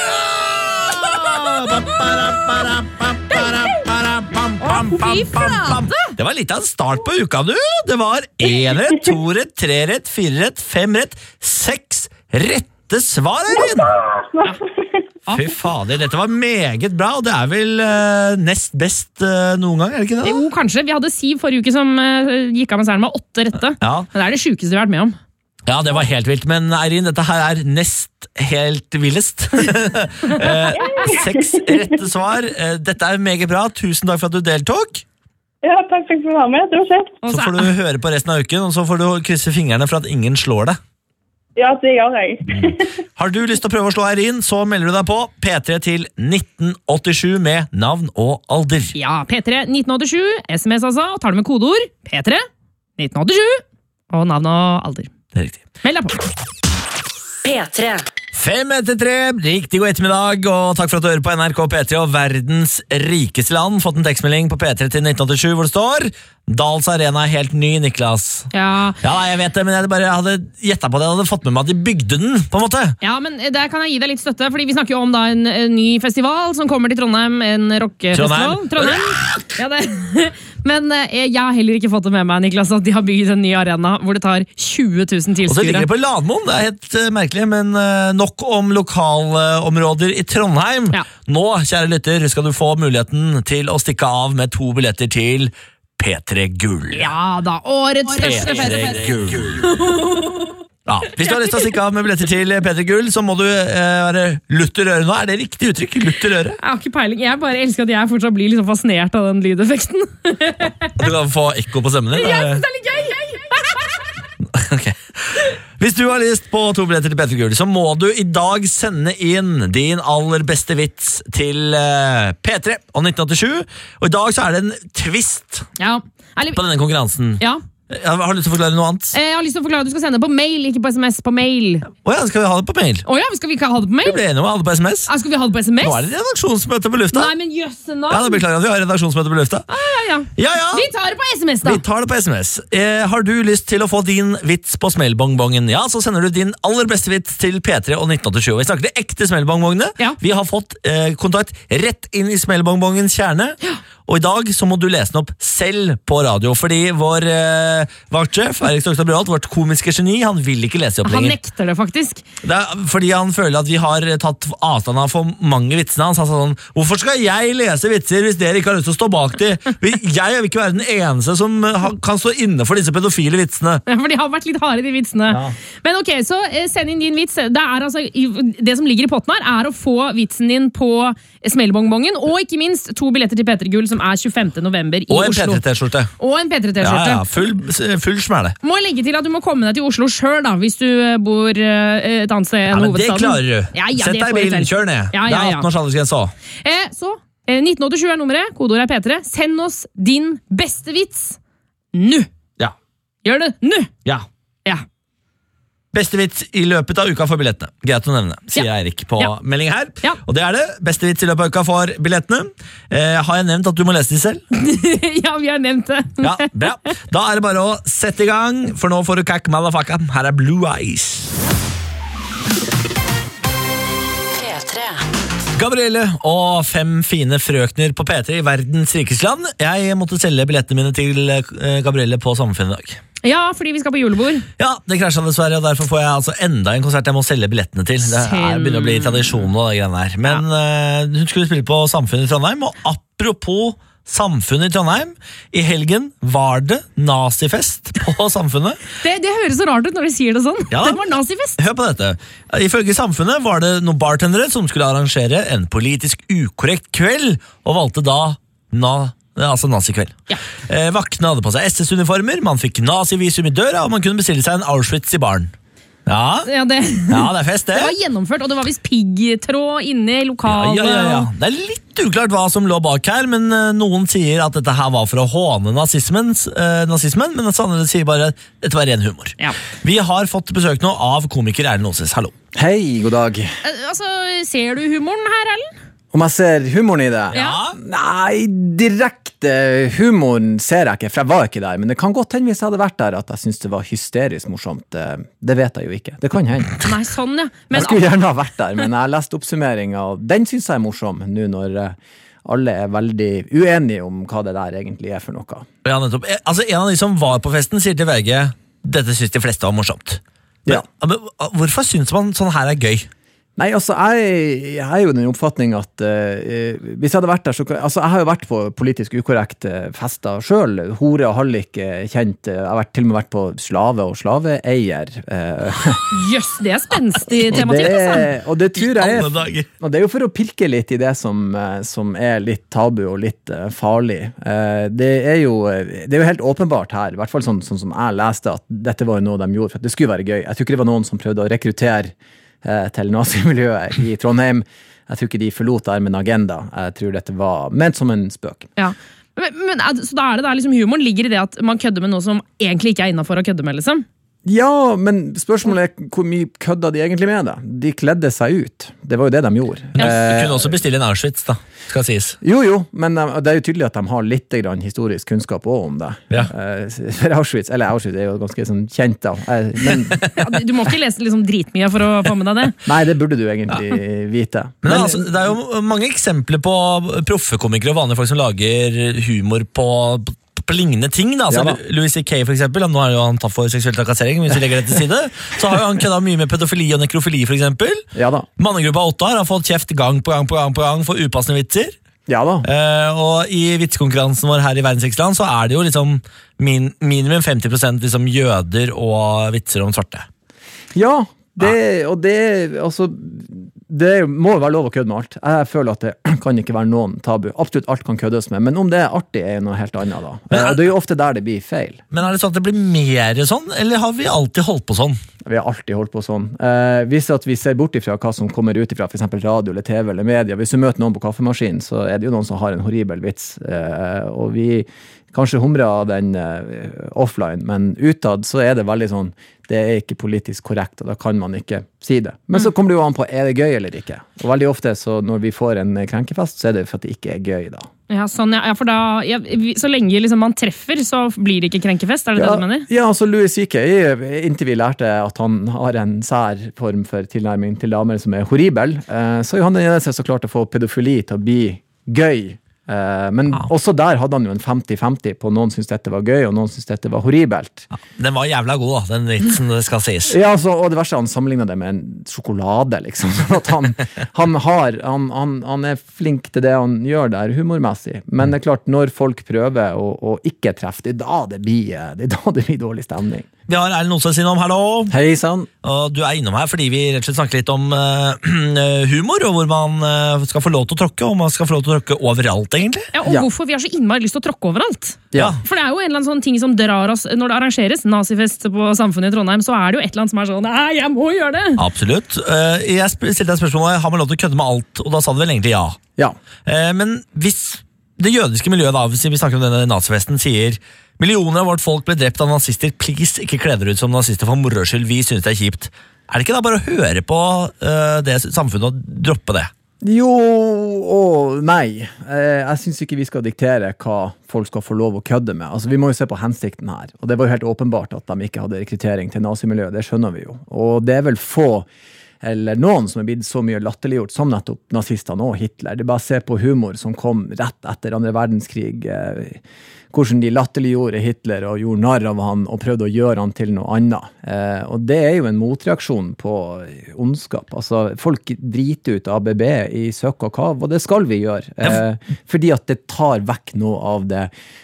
Det var litt av en start på uka, du. Det var én rett, to rett, tre rett, fire rett, fem rett, seks rette svar, Eirin! Fy fader, dette var meget bra, og det er vel uh, nest best uh, noen gang, er det ikke det? Jo, kanskje. Vi hadde Siv forrige uke som uh, gikk av med seieren med åtte rette. Ja. Men det er det sjukeste vi har vært med om. Ja, det var helt vilt, men Eirin, dette her er nest helt villest. uh, seks rette svar. Uh, dette er meget bra. Tusen takk for at du deltok. Ja, takk for at du var med. Det var kjekt. Så får du høre på resten av uken, og så får du krysse fingrene for at ingen slår deg. Ja, det gjør jeg. Har du lyst til å prøve å slå Eirin, så melder du deg på P tre til nitten åttisju med navn og alder. Ja, P tre nitten åttisju, S M S altså, tar du med kodeord P tre nitten åttisju og navn og alder. Det er riktig. Meld deg på. P tre. Fem etter tre, riktig god ettermiddag, og takk for at du hører på N R K P tre og verdens rikeste land. Fått en tekstmelding på P tre til nitten åttisju hvor det står Dals Arena er helt ny, Niklas. Ja. Ja, jeg vet det, men jeg bare hadde gjettet på det. Jeg hadde fått med meg at de bygde den, på en måte. Ja, men der kan jeg gi deg litt støtte, fordi vi snakker jo om da en, en ny festival som kommer til Trondheim, en rockefestival. Trondheim. Trondheim. Ja, det. Men eh, jeg har heller ikke fått det med meg, Niklas, at de har bygd en ny arena hvor det tar tjue tusen Og så tilskuere. ligger det på Ladmoen, det er helt uh, merkelig, men uh, nok om lokalområder uh, i Trondheim. Ja. Nå, kjære lytter, skal du få muligheten til å stikke av med to billetter til P tre Gull. Ja da, årets største P tre fest. Gull. Ja, hvis du har lyst til å stikke av med billetter til P tre Gull, så må du eh, være lutter øre nå. Er det riktig uttrykk? Lutter øre? Jeg har ikke peiling, jeg bare elsker at jeg fortsatt blir liksom fascinert av den lydeffekten. At du kan få ekko på stemmen din? Jeg synes det er litt gøy! Ok. Hvis du har lyst på to billetter til P tre Gull, så må du i dag sende inn din aller beste vits til uh, P tre og nitten åttisju. Og i dag så er det en twist Ja, eller, på denne konkurransen. ja. Jeg har lyst til å forklare noe annet. Eh, Jeg har lyst til å forklare at du skal sende på mail, ikke på sms. På mail. Åja, skal vi ha det på mail? Åja, skal vi ikke ha det på mail? Vi ble enige om å ha det på sms. Ah, skal vi ha det på sms? Nå er det redaksjonsmøte på lufta. Nei, men jøsse navn. Ja, da beklager jeg at vi har redaksjonsmøte på lufta. Ja, ja, ja. Ja, ja. Vi tar det på sms da. Vi tar det på sms. Eh, har du lyst til å få din vits på smellbongbongen? Ja, så sender du din aller beste vits til P tre og nitten åttisju. Vi snakker de ekte smellbongbongene. Ja. Vi har fått eh, kontakt rett inn i smellbongbongens kjerne. Ja. Og i dag så må du lese den opp selv på radio, fordi vår eh, vaktsjef, Erik Stokstad Brøholt, vårt komiske geni, han vil ikke lese opp Han lenger. nekter det faktisk. Det er fordi han føler at vi har tatt avstand av for mange vitsene hans. Han sa sånn, hvorfor skal jeg lese vitser hvis dere ikke har lyst til å stå bak de? Jeg vil ikke være den eneste som ha- kan stå inne for disse pedofile vitsene. Ja, for de har vært litt harde, de vitsene. Ja. Men ok, så eh, send inn din vits. Det, er altså, i- det som ligger i potten her, er å få vitsen din på smellbongbongen, og ikke minst to billetter til P tre Gull, som er tjuefemte november i Og en P Oslo. tre T-skjorte. Og en P tre Ja, T-skjorte. ja, full, full smæle. Må legge til at du må komme deg til Oslo sjøl, da, hvis du eh, bor eh, et annet sted Ja, enn men det hovedstaden. klarer du. Ja, ja, Sett det deg i får du bilen, til. kjør ned. Ja, Det ja, er ja. atten års aldersgrense også. Eh, så, eh, nitten åttisju er nummeret, kodeord er P tre. Send oss din beste vits nå! Ja. Gjør det nå! Ja. Ja. Beste vits i løpet av uka for billettene. Greit å nevne, sier Ja. Eirik på Ja. melding her. Ja. Og det er det. Beste vits i løpet av uka for billettene. Eh, har jeg nevnt at du må lese de selv? Ja, vi har nevnt det. Ja, bra. Da er det bare å sette i gang, for nå får du kakk motherfucker. Her er Blue Eyes. P tre. Gabrielle og fem fine frøkner på P tre i verdens rikeste land. Jeg måtte selge billettene mine til eh, Gabrielle på Samfunnet i dag. Ja, fordi vi skal på julebord. Ja, det krasja dessverre, og derfor får jeg altså enda en konsert jeg må selge billettene til. Det er, begynner å bli tradisjon og det greiene her. Men eh, hun skulle spille på Samfunnet i Trondheim, og apropos Samfunnet i Trondheim, i helgen var det nazifest på Samfunnet. Det, det høres så rart ut når de sier det sånn. Ja. Det var nazifest. Hør på dette. Ifølge Samfunnet var det noen bartendere som skulle arrangere en politisk ukorrekt kveld, og valgte da na altså nazikveld. Ja. Eh, vaktene hadde på seg S S-uniformer, man fikk nazivisum i døra, og man kunne bestille seg en Auschwitz i baren. Ja, Ja, det, ja det er fest det. det var gjennomført, og det var visst piggtråd inne i Ja, lokalet. ja, ja, ja. Det er litt uklart hva som lå bak her, men eh, noen sier at dette her var for å håne nazismen, eh, nazismen mens andre sier bare at dette var ren humor. Ja. Vi har fått besøk nå av komiker Erlend Oses. Hallo. Hei, god dag. Eh, Altså, ser du humoren her, Ellen? Om jeg ser humoren i det? Ja. Nei, direkte humoren ser jeg ikke, for jeg var ikke der. Men det kan godt hende hvis jeg hadde vært der at jeg synes det var hysterisk morsomt. Det, det vet jeg jo ikke. Det kan hende. Nei, sånn, ja. Men, Jeg skulle gjerne ha vært der, men jeg har lest oppsummeringen, og den synes jeg er morsom, nå når eh, alle er veldig uenige om hva det der egentlig er for noe. Ja, nettopp. Eh, Altså, en av de som var på festen sier til V G dette synes de fleste var morsomt. Men, Ja. men hvorfor synes man sånn her er gøy? Nei, altså, jeg, jeg er jo den oppfatning at uh, hvis jeg hadde vært der, så altså, jeg har jo vært på politisk ukorrekte fester selv. Hore og hallik er kjent. Jeg har vært, til og med vært på slave og slaveeier. Uh, jøss, det er spenstig og, tematikk, det, altså. og det tror jeg Alle er, dager. og det er jo for å pirke litt i det som, eh, som er litt tabu og litt uh, farlig. Uh, det, er jo, det er jo helt åpenbart her, i hvert fall sånn, sånn som jeg leste, at dette var jo noe de gjorde for at det skulle være gøy. Jeg tror ikke det var noen som prøvde å rekruttere til nazimiljøet i Trondheim. Jeg tror ikke de forlot der med en agenda. Jeg tror dette var ment som en spøk. Ja. Men, men, så da er det der liksom humoren ligger i det at man kødder med noe som egentlig ikke er innenfor å kødde med, liksom? Ja, men spørsmålet er hvor mye kødda de egentlig med det. De kledde seg ut. Det var jo det de gjorde. Du Eh, kunne også bestille en Auschwitz, da, skal sies. jo, jo, men eh, det er jo tydelig at de har litt grann historisk kunnskap også om det. Ja. Eh, for Auschwitz, eller Auschwitz er jo ganske sånn kjent da. Eh, men Ja, du- du må ikke lese liksom dritmye for å få med deg det. nei, det burde du egentlig vite. Men, altså, det er jo mange eksempler på proffekomikere og vanlige folk som lager humor på, på, på lignende ting. Da. Altså, Ja da. Louis C K for eksempel, nå er jo han tatt for seksuell trakassering, hvis vi legger det til side. Så har jo han kødda mye med pedofili og nekrofili for eksempel. Ja da. Mannegruppa Ottar har fått kjeft gang på gang på gang på gang for upassende vitser. Ja da. Eh, og i vitsekonkurransen vår her i Verdensrikstand så er det jo liksom min, minimum femti prosent liksom jøder og vitser om svarte. Ja, det, og det, altså, det må jo være lov å kødde med alt. Jeg føler at det kan ikke være noen tabu. Absolutt alt kan køddes med, men om det er artig er noe helt annet da. Men- Og det er jo ofte der det blir feil. Men er det sånn at det blir mer sånn, eller har vi alltid holdt på sånn? Vi har alltid holdt på sånn. Eh, hvis at vi ser bort ifra hva som kommer ut ifra, for eksempel radio eller T V eller media, hvis du møter noen på kaffemaskinen, så er det jo noen som har en horribel vits, eh, og vi kanskje humrer av den eh, offline, men utad så er det veldig sånn, det er ikke politisk korrekt, og da kan man ikke si det. Men så kommer det jo an på, er det gøy eller ikke? Og veldig ofte så når vi får en krenkefest, så er det for at det ikke er gøy da. Ja, sånn, ja, ja, for da, ja, vi- så lenge liksom man treffer, så blir det ikke krenkefest, er det Ja, det du mener? ja, altså Louis C K, inntil vi lærte at han har en sær form for tilnærming til damer som er horribel, eh, så er jo han den eneste som klarte å få pedofili til å bli gøy. Eh, men også der hadde han jo en femti femti på noen syntes dette var gøy, og noen syntes dette var horribelt. Den var jævla god, da, den vitsen, det skal sies. Ja, altså, og det verste, han sammenlignet det med en sjokolade, liksom. Sånn at han, han, har, han, han, han er flink til det han gjør der, humormessig. Men det er klart, når folk prøver å, å ikke treffe, det er da det blir, det er da det blir dårlig stemning. Vi har Erlend Oses innom, hallo! Hei, sann. Og du er innom her fordi vi rett og slett snakker litt om eh, humor, og hvor man eh, skal få lov til å tråkke, og man skal få lov til å tråkke overalt, egentlig. Ja, og Ja. hvorfor vi har så innmari lyst til å tråkke overalt. Ja. For det er jo en eller annen sånn ting som drar oss, når det arrangeres nazifest på Samfunnet i Trondheim, så er det jo et eller annet som er sånn, nei, jeg må gjøre det! Absolutt. Eh, jeg sp- stilte deg spørsmålet, har man lov til å kødde med alt, og da sa du vel egentlig ja. Ja. Eh, men hvis det jødiske miljøet, da, hvis vi snakker om denne nazifesten, sier millioner av vårt folk ble drept av nazister, please, ikke kle dere ut som nazister for moro skyld, vi synes det er kjipt. Er det ikke da bare å høre på eh, det samfunnet og droppe det? Jo og nei. Eh, Jeg synes ikke vi skal diktere hva folk skal få lov å kødde med. Altså, vi må jo se på hensikten her. Og det var jo helt åpenbart at de ikke hadde rekruttering til nazimiljøet. Det skjønner vi jo. Og det er vel få, eller noen som er blitt så mye latterliggjort som nettopp nazistene og Hitler. Det er bare å se på humor som kom rett etter andre verdenskrig. eh, Hvordan de latterliggjorde Hitler og gjorde narr av han og prøvde å gjøre han til noe annet. Eh, og det er jo en motreaksjon på ondskap. Altså, folk driter ut A B B i søk og kav, og det skal vi gjøre. Eh, fordi at det tar vekk noe av det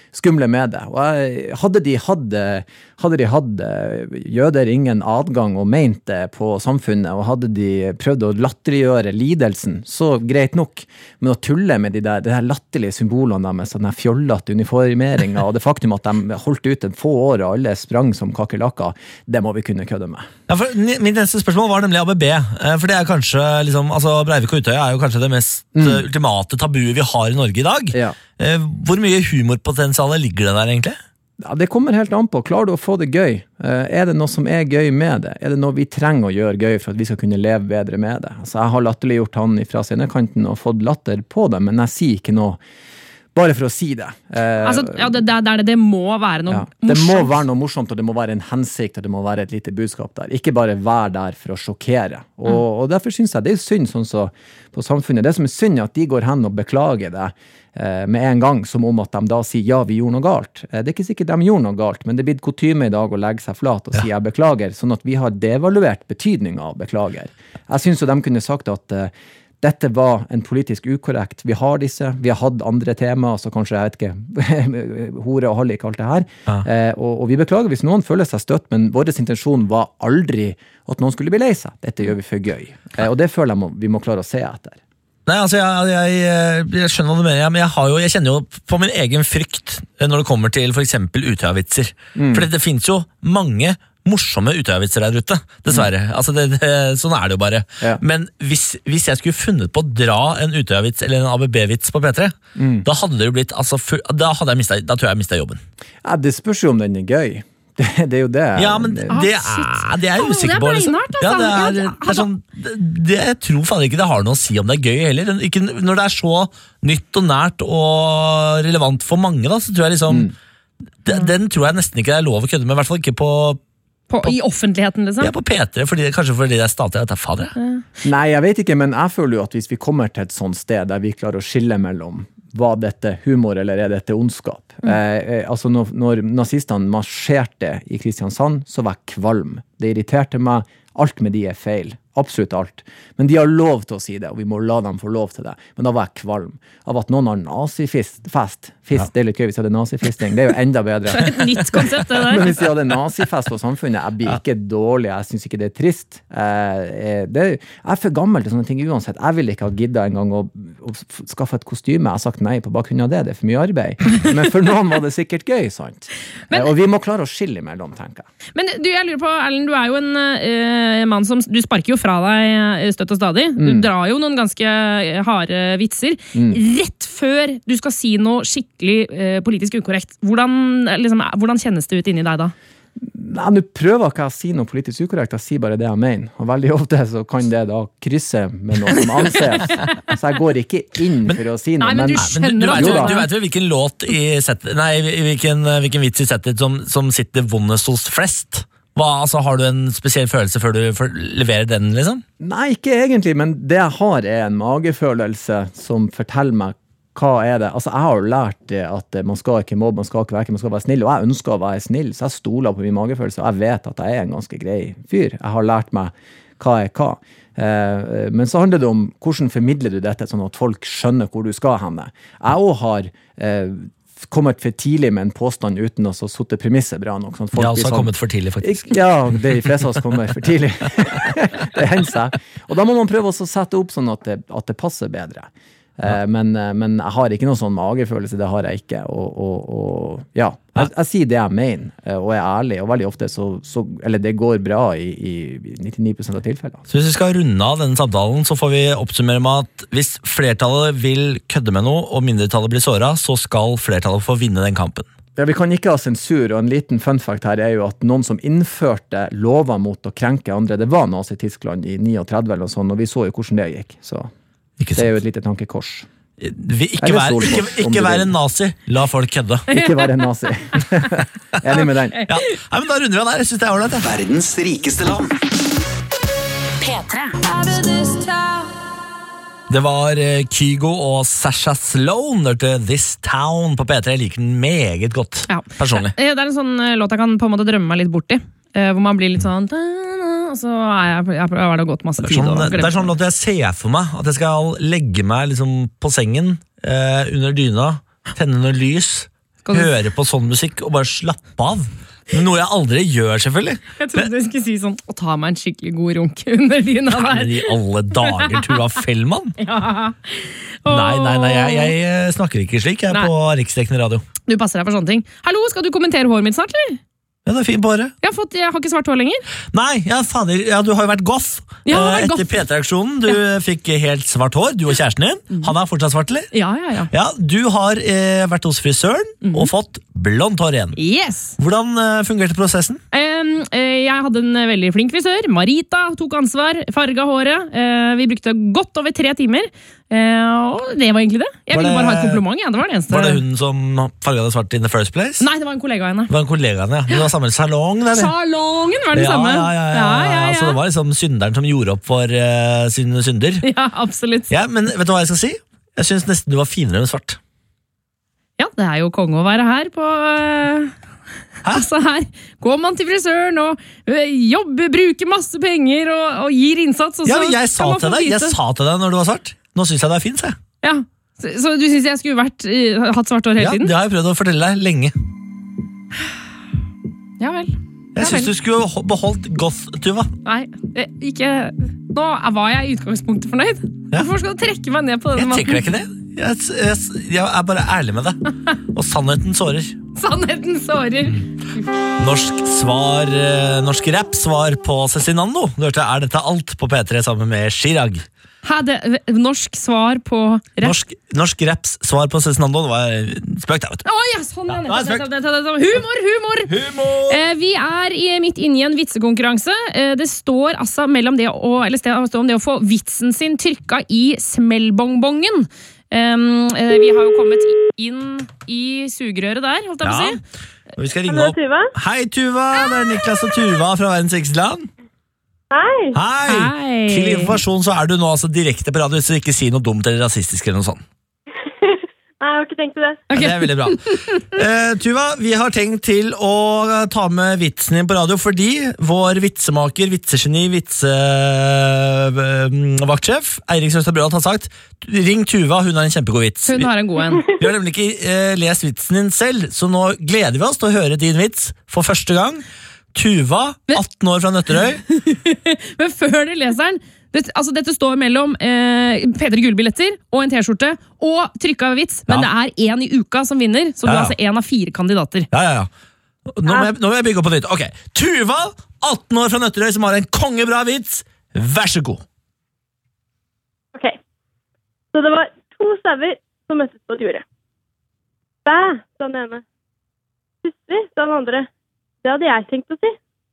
skumle med det. Og jeg, hadde de hadde, hadde de hatt jøder ingen adgang og ment det på samfunnet, og hadde de prøvd å latterliggjøre lidelsen, så greit nok. Men å tulle med de der, de der latterlige symbolene med sånne fjollete uniformeringer, og det faktum at de holdt ut en få år, og alle sprang som kakerlakker, det må vi kunne kødde med. Ja, for Mitt neste spørsmål var nemlig A B B, for det er kanskje liksom, altså Breivik og Utøya er jo kanskje det mest mm. ultimate tabuet vi har i Norge i dag. Ja. Hvor mye humorpotensialet ligger det der egentlig? Ja, det kommer helt an på. Klarer du å få det gøy? Er det noe som er gøy med det? Er det noe vi trenger å gjøre gøy for at vi skal kunne leve bedre med det? Altså, jeg har latterliggjort han fra scenekanten og fått latter på det, men jeg sier ikke noe bare for å si det. Eh, altså, ja, det, det, det, det må være noe ja, morsomt. Det må være noe morsomt, og det må være en hensikt, og det må være et lite budskap der. Ikke bare være der for å sjokkere. Og, mm. og derfor synes jeg det er synd sånn så på samfunnet. Det som er synd er at de går hen og beklager det eh, med en gang, som om at de da sier ja, vi gjorde noe galt. Eh, det er ikke sikkert de gjorde noe galt, men det er blitt kutyme i dag å legge seg flat og si jeg beklager, sånn at vi har devaluert betydningen av beklager. Jeg synes jo de kunne sagt at eh, dette var en politisk ukorrekt. Vi har disse, vi har hatt andre tema, så kanskje, jeg vet ikke, hore og hallik, alt det her. Ja. Eh, og, og vi beklager hvis noen føler seg støtt, men vår intensjon var aldri at noen skulle bli lei seg. Dette gjør vi for gøy. Eh, og det føler jeg må, vi må klare å se etter. Nei, altså, jeg, jeg, jeg skjønner hva du mener, men jeg, har jo, jeg kjenner jo på min egen frykt når det kommer til for eksempel Utøya-vitser. Mm. For det, det finnes jo mange morsomme Utøya-vitser der ute, dessverre. Mm. Altså det, det, sånn er det jo bare. Ja. Men hvis, hvis jeg skulle funnet på å dra en Utøya-vits eller en A B B-vits på P tre, mm. da hadde det jo blitt, altså, da, hadde jeg mistet, da tror jeg jeg mistet jobben. Ja, det spørs jo om den er gøy. Det, det er jo det. Ja, men det, det, er, det er jeg usikker på. Liksom. Ja, det er, det er sånn, det, det, jeg tror faen ikke det har noe å si om det er gøy heller. Ikke, når det er så nytt og nært og relevant for mange, da, så tror jeg liksom, mm. det, den tror jeg nesten ikke det er lov å kødde med, i hvert fall ikke på På, I offentligheten, liksom? Ja, på P tre, fordi, kanskje fordi det er statlig. Det er fader. Ja. Nei, jeg vet ikke, men jeg føler jo at hvis vi kommer til et sånt sted der vi klarer å skille mellom var dette humor eller er dette ondskap. Mm. Eh, altså når, når nazistene marsjerte i Kristiansand, så var jeg kvalm. Det irriterte meg. Alt med de er feil. Absolutt alt. Men de har lov til å si det, og vi må la dem få lov til det. Men da var jeg kvalm av at noen har nazifest. Fest. Fist, ja. Det er litt gøy hvis de hadde nazifisting. Det er jo enda bedre. Det er et nytt konsept, det der. Men hvis de hadde nazifest på samfunnet, jeg blir ikke dårlig. Jeg synes ikke det er trist. Eh, det, jeg er for gammel til sånne ting uansett. Jeg vil ikke ha giddet en gang å, å skaffe et kostyme. Jeg har sagt nei på bakgrunn av det. Det er for mye arbeid. Men for noen var det sikkert gøy, sant? Men, eh, og vi må klare å skille mellom, tenker jeg. Men du, jeg lurer på, Erlend, du er jo en uh, mann som, du sparker jo fra deg støtt og stadig. Du mm. drar jo noen ganske harde vitser. Mm. Rett før du skal si noe skikkelig eh, politisk ukorrekt. Hvordan, liksom, hvordan kjennes det ut inni deg da? Nei, nå prøver ikke jeg å si noe politisk ukorrekt. Jeg sier bare det jeg mener. Og veldig ofte så kan det da krysse med noe som anses. Så jeg går ikke inn men, for å si noe. Nei, men du skjønner men, du, du, vet, du vet vel hvilken låt i settet, nei, hvilken, hvilken vits i settet som, som sitter vondest hos flest? Hva, altså, har du en spesiell følelse før du leverer den, liksom? Nei, ikke egentlig, men det jeg har er en magefølelse som forteller meg hva er det. Altså, jeg har jo lært at man skal ikke mobbe, man skal ikke verke, man skal være snill, og jeg ønsker å være snill, så jeg stoler på min magefølelse, og jeg vet at jeg er en ganske grei fyr. Jeg har lært meg hva er hva. Eh, men så handler det om hvordan formidler du dette, sånn at folk skjønner hvor du skal henne. Jeg også har eh, kommet for tidlig med en påstand uten å sitte premisset bra nok. Sånn folk ja, altså sånn, kommet for tidlig, faktisk. Ja, det er de fleste av oss kommer for tidlig. Det hender seg. Og da må man prøve å sette opp sånn at det, at det passer bedre. Ja. Men, men jeg har ikke noen sånn magefølelse, det har jeg ikke. Og, og, og ja, jeg, jeg sier det jeg mener, og er ærlig, og veldig ofte så, så eller det går bra i, i nittini prosent av tilfeller. Så hvis vi skal runde av denne samtalen, så får vi oppsummere med at hvis flertallet vil kødde med noe, og mindretallet blir såret, så skal flertallet få vinne den kampen. Ja, vi kan ikke ha sensur, og en liten fun fact her er jo at noen som innførte lover mot å krenke andre, det var Nazi-Tyskland i trettini eller noe sånt, og vi så jo hvordan det gikk, så det er jo et lite tankekors. Vi, ikke vær, ikke, ikke vær en nazi, la folk kødde. Ikke være en nazi. Enig med den. Ja. Nei, men da runder vi an her, jeg synes det er ordentlig. Verdens rikeste land. P tre. Det var Kygo og Sasha Sloan til This Town på P tre. Jeg liker den meget godt, ja. Personlig. Det er en sånn låt jeg kan på en måte drømme meg litt bort i, hvor man blir litt sånn og så er jeg, jeg, jeg har det gått masse tid. Det er sånn, det er sånn at jeg ser for meg at jeg skal legge meg liksom på sengen, eh, under dyna, tenne noe lys, høre på sånn musikk og bare slappe av. Noe jeg aldri gjør, selvfølgelig. Jeg trodde du skulle si sånn, å ta meg en skikkelig god runk under dyna der. Men i alle dager, Tuva Fellmann? Ja. Nei, nei, nei, jeg, jeg snakker ikke slik, jeg er Nei. på riksdekkende radio. Du passer deg for sånne ting. Hallo, skal du kommentere håret mitt snart, eller? Ja, det er fint på håret. Jeg har, fått, jeg har ikke svart hår lenger. Nei, ja, fader, ja, du har jo vært goff. Ja, Eh, goff. Etter P tre-aksjonen, du fikk helt svart hår, du og kjæresten din. Han er fortsatt svart, eller? Ja, ja, ja. Ja, du har eh, vært hos frisøren og fått blondt hår igjen. Yes. Hvordan eh, fungerte prosessen? Um, eh, jeg hadde en veldig flink frisør. Marita tok ansvar, farga håret. Eh, vi brukte godt over tre timer. Eh, og det var egentlig det. Jeg Var ville det- bare ha et kompliment. Ja, det var det eneste. Var det hun som farga det svart in the first place? Nei, det var en kollega av henne. Det var en kollega av henne, ja. Det var samme salong, eller? Salongen var den ja, samme. Ja, ja, ja, ja, ja. Så det var liksom synderen som gjorde opp for uh, sine synder. Ja, absolutt. Ja, men vet du hva jeg skal si? Jeg synes nesten du var finere med svart. Ja, det er jo konge å være her på øh, Altså her går man til frisøren og øh, jobber, bruker masse penger og, og gir innsats, og så Ja, men jeg sa kan man til få deg Jeg vite- sa til deg når du var svart. Nå synes jeg det er fint, se. Ja, så, så du synes jeg skulle vært, øh, hatt svart hår hele Ja, tiden? det har jeg prøvd å fortelle deg lenge. Ja vel. Jeg synes du skulle ho- beholdt goth, Tuva. Nei, eh, ikke Nå var jeg i utgangspunktet fornøyd. Ja. Hvorfor skal du trekke meg ned på Jeg denne trekker deg ikke det. Jeg, jeg, jeg er bare ærlig med deg. Og sannheten sårer. Sannheten sårer. Norsk svar, eh, norsk rap svar på Cezinando. Du hørte Er dette alt på P tre sammen med Chirag. Hæ, det, norsk svar på rap. Norsk, norsk raps svar på Cezinando. Det var spøk der, vet du. Å ja, sånn, ja, Ja, det er nettopp, nettopp, nettopp. Humor, humor! Humor! Eh, vi er i, midt inne i en vitsekonkurranse. Eh, det står altså mellom det å, eller det står om det å få vitsen sin trykka i smellbongbongen. Um, eh, vi har jo kommet inn i sugerøret der, holdt jeg på å Ja. si. Og vi skal ringe opp. Tuva. Hei, Tuva! Det er Niklas og Tuva fra Verdens rikeste land. Hei. Hei! Hei. Til informasjon så er du nå altså direkte på radio, så ikke si noe dumt eller rasistisk eller noe sånt. Nei, jeg har ikke tenkt på det. Ja, det er veldig bra. Eh, Tuva, vi har tenkt til å ta med vitsen din på radio fordi vår vitsemaker, vitsegeni, vitsevaktsjef Eirik Søstad Brød har sagt ring Tuva, hun har en kjempegod vits. Hun har en god en. Vi har nemlig ikke eh, lest vitsen din selv, så nå gleder vi oss til å høre din vits for første gang. Tuva, atten år fra Nøtterøy. Men før du leser den, det, altså dette står mellom eh, P tre Gull-billetter og en t-skjorte og trykka vits, men Ja. det er én i uka som vinner, så du Ja, er ja. altså én av fire kandidater. Ja, ja, ja. Nå må, jeg, nå må jeg bygge opp på nytt. Ok, Tuva, atten år fra Nøtterøy, som har en kongebra vits. Vær så god. Ok. Så det var to sauer som møttes på et jorde. Bæ, sa den ene. Pussig, sa den andre. Det hadde jeg tenkt å si.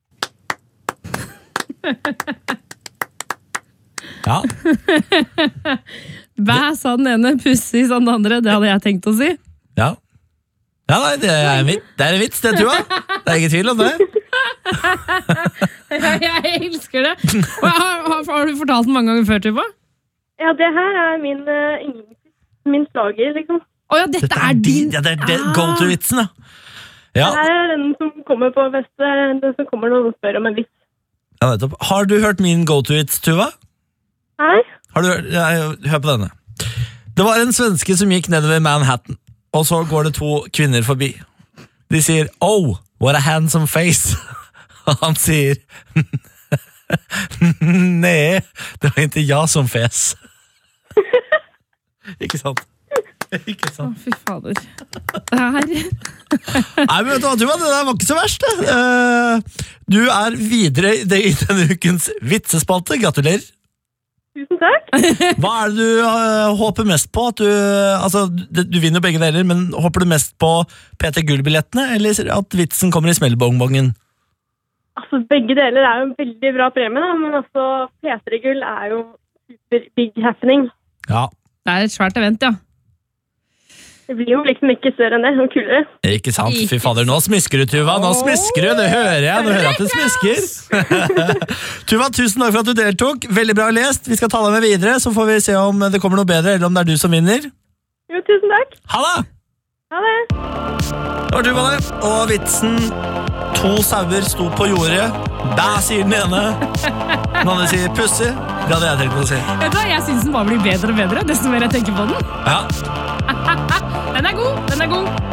Ja, Bæ, sa den ene, pussig, sa den andre. Det hadde jeg tenkt å si. ja. Ja, nei, det er en vits, det, er en vits, det Tuva. Det er ikke tvil om det. Jeg, jeg elsker det. Og har, har, har du fortalt den mange ganger før, Tuva? Ja, det her er min, uh, yndlings- min slager, liksom. Å ja, dette, Dette er din! Ja, det er det, Ah. go-to-vitsen, ja. Ja, Det her er den som kommer på best, eh, den som kommer når noen spør om en vits. ja, nettopp. Har du hørt min go-to-vits, Tuva? Hei? Har du hørt? Ja, hør på denne. Det var en svenske som gikk nedover Manhattan, og så går det to kvinner forbi. De sier, oh, what a handsome face. Og han sier, nej, det var ikke jeg som fes. Ikke sant? Ikke Å, sant? fy fader. Det her Nei, men vet du hva, Tuva, det der var ikke så verst, det. Eh, Du er videre i det- i denne ukens vitsespalte. Gratulerer. Tusen takk. Hva er det du øh, håper mest på? At du, altså, du, du vinner begge deler, men håper du mest på P tre Gull-billettene, eller at vitsen kommer i smellbongbongen? Altså, begge deler er jo en veldig bra premie, da, men altså, P tre Gull er jo super big happening. Ja, Det er et svært event, ja. Det blir jo liksom ikke større enn det, og kulere. ikke sant? Fy fader, nå smisker du, Tuva. Nå smisker du, det hører jeg. Nå hører jeg at du smisker. Tuva, tusen takk for at du deltok. Veldig bra lest. Vi skal ta deg med videre, så får vi se om det kommer noe bedre, eller om det er du som vinner. Jo, tusen takk. Ha det! Ha det. Det var Tuva det. Og vitsen to sauer sto på jordet. Bæ, sier den ene. Den andre sier pussig. Det hadde jeg tenkt å si. Vet du hva, Jeg syns den bare blir bedre og bedre, desto mer jeg tenker på den. Ja. Den er god! Den er god.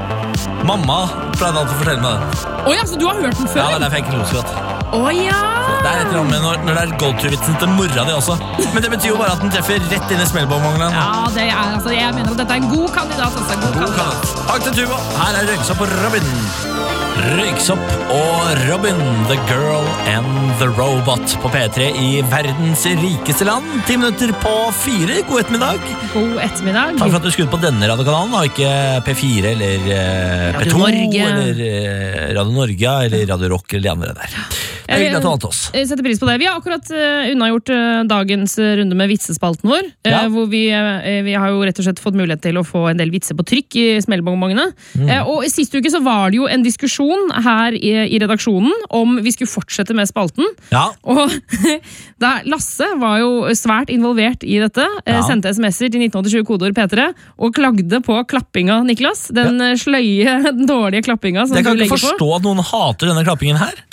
Mamma pleide alltid å fortelle meg det. Åja, så du har hørt den før? Ja, det er derfor jeg ikke lo så godt. Åja! Det er et eller annet med når, når det er go-to-vitsen til mora di også. Men det betyr jo bare at den treffer rett inn i smellbonbongen. Ja, det er, altså, jeg mener at dette er en god kandidat. Altså, god God kandidat. Takk til Tuva. Her er Røyksopp og Robin. Røyksopp og Robin, The Girl and the Robot på P tre i verdens rikeste land. Ti minutter på fire. God ettermiddag. God ettermiddag. Takk for at du skudde på denne radiokanalen, og ikke P fire eller eh, P to eller eh, Radio Norge eller Radio Rock eller de andre der. Det er hyggelig at du valgte oss. Jeg setter pris på det. Vi har akkurat uh, unnagjort uh, dagens runde med vitsespalten vår, Ja. uh, hvor vi, uh, vi har jo rett og slett fått mulighet til å få en del vitser på trykk i smellbonbongene. Mm. Uh, og i siste uke så var det jo en diskusjon her i, i redaksjonen om vi skulle fortsette med spalten. Ja. Og da Lasse var jo svært involvert i dette, Ja. uh, sendte sms'er til nitten åttisju kodeord P tre og klagde på klappinga, Niklas. Den uh, sløye, dårlige klappinga som Jeg du kan ikke legger på. forstå at noen hater denne klappingen her.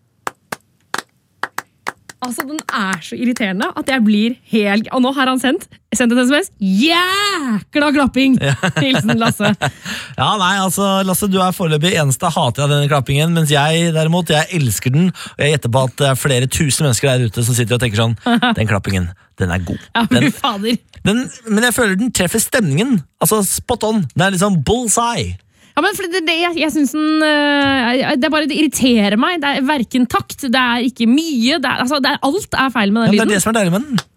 Altså, den er så irriterende at jeg blir helt... Og nå har han sendt, sendt en sms. Jækla klapping! Hilsen Lasse. Ja, nei, altså, Lasse, du er foreløpig eneste hater av denne klappingen, mens jeg derimot, jeg elsker den, og jeg gjetter på at det er flere tusen mennesker der ute som sitter og tenker sånn, den klappingen, den er god. Ja, Den, fy fader. den, men jeg føler den treffer stemningen, altså spot on, det er liksom bullseye. Ja, men fordi det, det, jeg, jeg synes den øh, det, er bare, det irriterer meg. Det er hverken takt, det er ikke mye. Det er, altså, det er, alt er feil med den Ja, lyden. det er det som er deilig med den.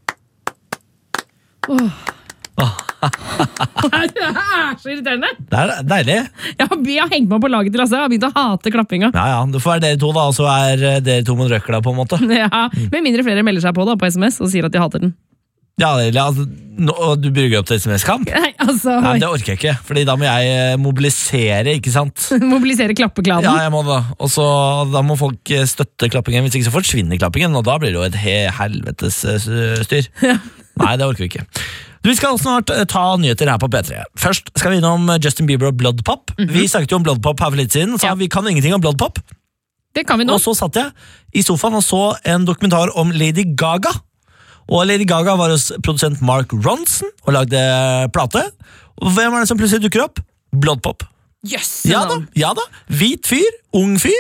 Det er så irriterende. Det er deilig. Jeg har, jeg har hengt meg på laget til Lasse. Jeg har begynt å hate klappinga. Ja, ja, det får være dere to da, og så er eh, dere to med røkla på en måte. Ja, med mindre flere melder seg på da på sms og sier at de hater den. Ja, eller, altså, nå, og du bruker opp til sms-kamp? Nei, altså... Nei, det orker jeg ikke, fordi da må jeg eh, mobilisere, ikke sant? Mobilisere klappeklanen. Ja, jeg må det. Og så da må folk eh, støtte klappingen, hvis ikke så forsvinner klappingen, og da blir det jo et he helvetes eh, styr. Nei, det orker vi ikke. Du, vi skal snart eh, ta nyheter her på P tre. Først skal vi innom Justin Bieber og Blood Pop. Mhm. Vi snakket jo om Blood Pop her for litt siden, så vi kan ingenting om Blood Pop. Det kan vi nå. Og så satt jeg i sofaen og så en dokumentar om Lady Gaga. Og Lady Gaga var hos produsent Mark Ronson og lagde plate. Og hvem er det som plutselig dukker opp? Blood Pop. Yes, Ja da, ja da. Hvit fyr, ung fyr.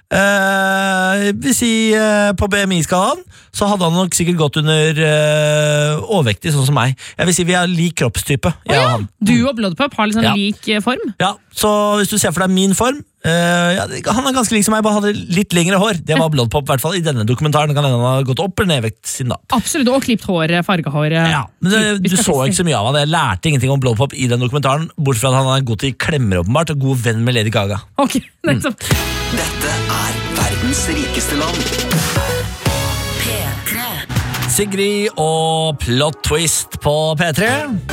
Eh, vil si eh, på B M I-skalaen så hadde han nok sikkert gått under eh, overvektig, sånn som meg. Jeg vil si vi har lik kroppstype, jeg og han. Du og Bloodpop har liksom Ja. lik eh, form. Ja, så hvis du ser for deg min form, eh, ja, han er ganske lik som meg, bare hadde litt lengre hår. Det var Blood Pop, i hvert fall i denne dokumentaren. Det kan hende han har gått opp eller ned i vekt siden da. Absolutt, og klipt håret, fargehåret. Ja, men det, Vi du skal så fikse. ikke så mye av han. Jeg lærte ingenting om Blood Pop i den dokumentaren, bortsett fra at han er god til klemmer åpenbart, og god venn med Lady Gaga. Ok, nettopp. Dette er verdens rikeste land. P tre. Sigrid og Plot Twist på P tre.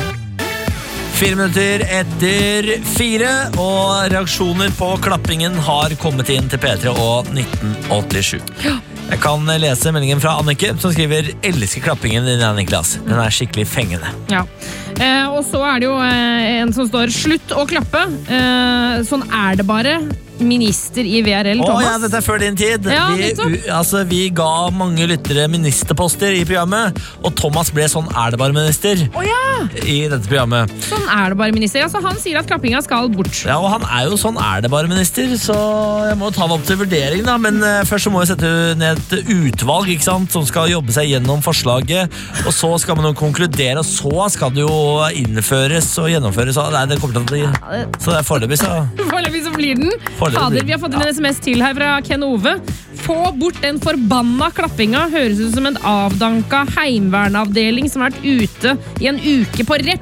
Fire minutter etter fire, og reaksjoner på klappingen har kommet inn til P tre og nitten åttisju. Jeg kan lese meldingen fra Annike, som skriver «Elsker klappingen din, Niklas. Den er skikkelig fengende». Ja. Eh, og så er det jo eh, en som står «Slutt å klappe». Eh, sånn er det bare. Minister i V R L, Å Thomas. ja, dette er før din tid. Ja, vi, nettopp. u, altså, vi ga mange lyttere ministerposter i programmet, og Thomas ble sånn er det bare minister Å ja, i dette programmet. sånn er det bare, minister. Ja, så han sier at klappinga skal bort. Ja, og han er jo sånn er det bare minister, så jeg må ta det opp til vurdering da, men uh, først så må jeg sette ned et utvalg, ikke sant, som skal jobbe seg gjennom forslaget, og så skal man jo konkludere, og så skal det jo innføres og gjennomføres, og nei, det kommer til å bli, så det er foreløpig, så Foreløpig så blir den. Foreløpig Fader, blir den. vi har fått inn en sms til her fra Ken Ove. Få bort den forbanna klappinga. Høres ut som en avdanka heimvernavdeling som har vært ute i en uke på rep.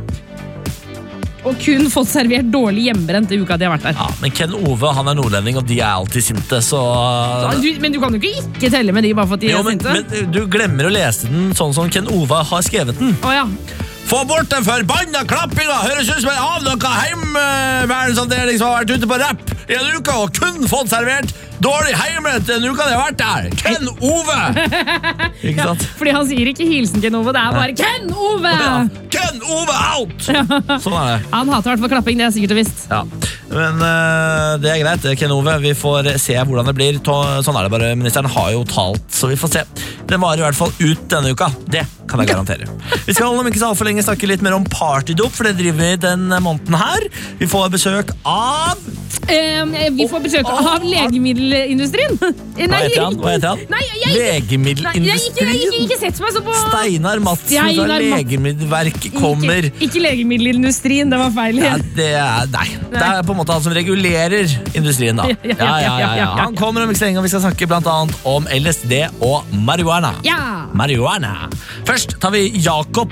Og kun fått servert dårlig hjemmebrent i uka de har vært der. ja, men Ken Ove, han er nordlending, og de er alltid sinte, så Så du, men du kan jo ikke ikke telle med de bare for at de jo, er men, sinte. men du glemmer å lese den sånn som Ken Ove har skrevet den. Å ja. Få bort den forbanna klappinga! Høres ut som en avdanka heimvernsavdeling som har vært ute på rapp i en uke og kun fått servert dårlig heimebrent en uke de har vært der. Ken Ove! Ikke sant? Fordi han sier ikke hilsen Ken Ove, det er bare Ken Ove! Ja. Ken Ove out! Sånn er det. Han hater i hvert fall klapping, det er sikkert og visst. Ja. Men øh, det er greit, Ken Ove. Vi får se hvordan det blir. To- Sånn er det bare. Ministeren har jo talt, så vi får se. Den varer i hvert fall ut denne uka. Det kan jeg garantere. Vi skal om ikke så alt for lenge snakke litt mer om partydop, for det driver vi den måneden her. Vi får besøk av Um, vi får besøk av legemiddelindustrien. Nei, Hva heter han? Hva heter han? Nei, jeg, Legemiddelindustrien. Nei, jeg, ikke, ikke, ikke sett meg så på Steinar Madsen fra Steinar Ma- Legemiddelverk kommer. Ikke, ikke legemiddelindustrien, det var feil. Ja, det er, nei, det er på en måte han som regulerer industrien da. Ja, ja, ja, ja, ja. Han kommer om ikke så lenge, og vi skal snakke blant annet om L S D og marihuana. Ja. Marihuana. Først tar vi Jakob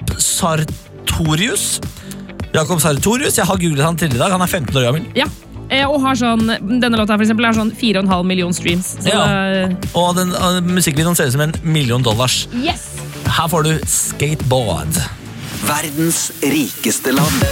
Sartorius. Jakob Sartorius, jeg har googlet han tidligere i dag, han er femten år gammel. Ja. Eh, og har sånn, denne låta for eksempel er sånn fire og en halv million streams. Så Ja. det, Og den uh, musikkvideoen ser ut som en million dollars. yes! Her får du skateboard. Verdens rikeste land.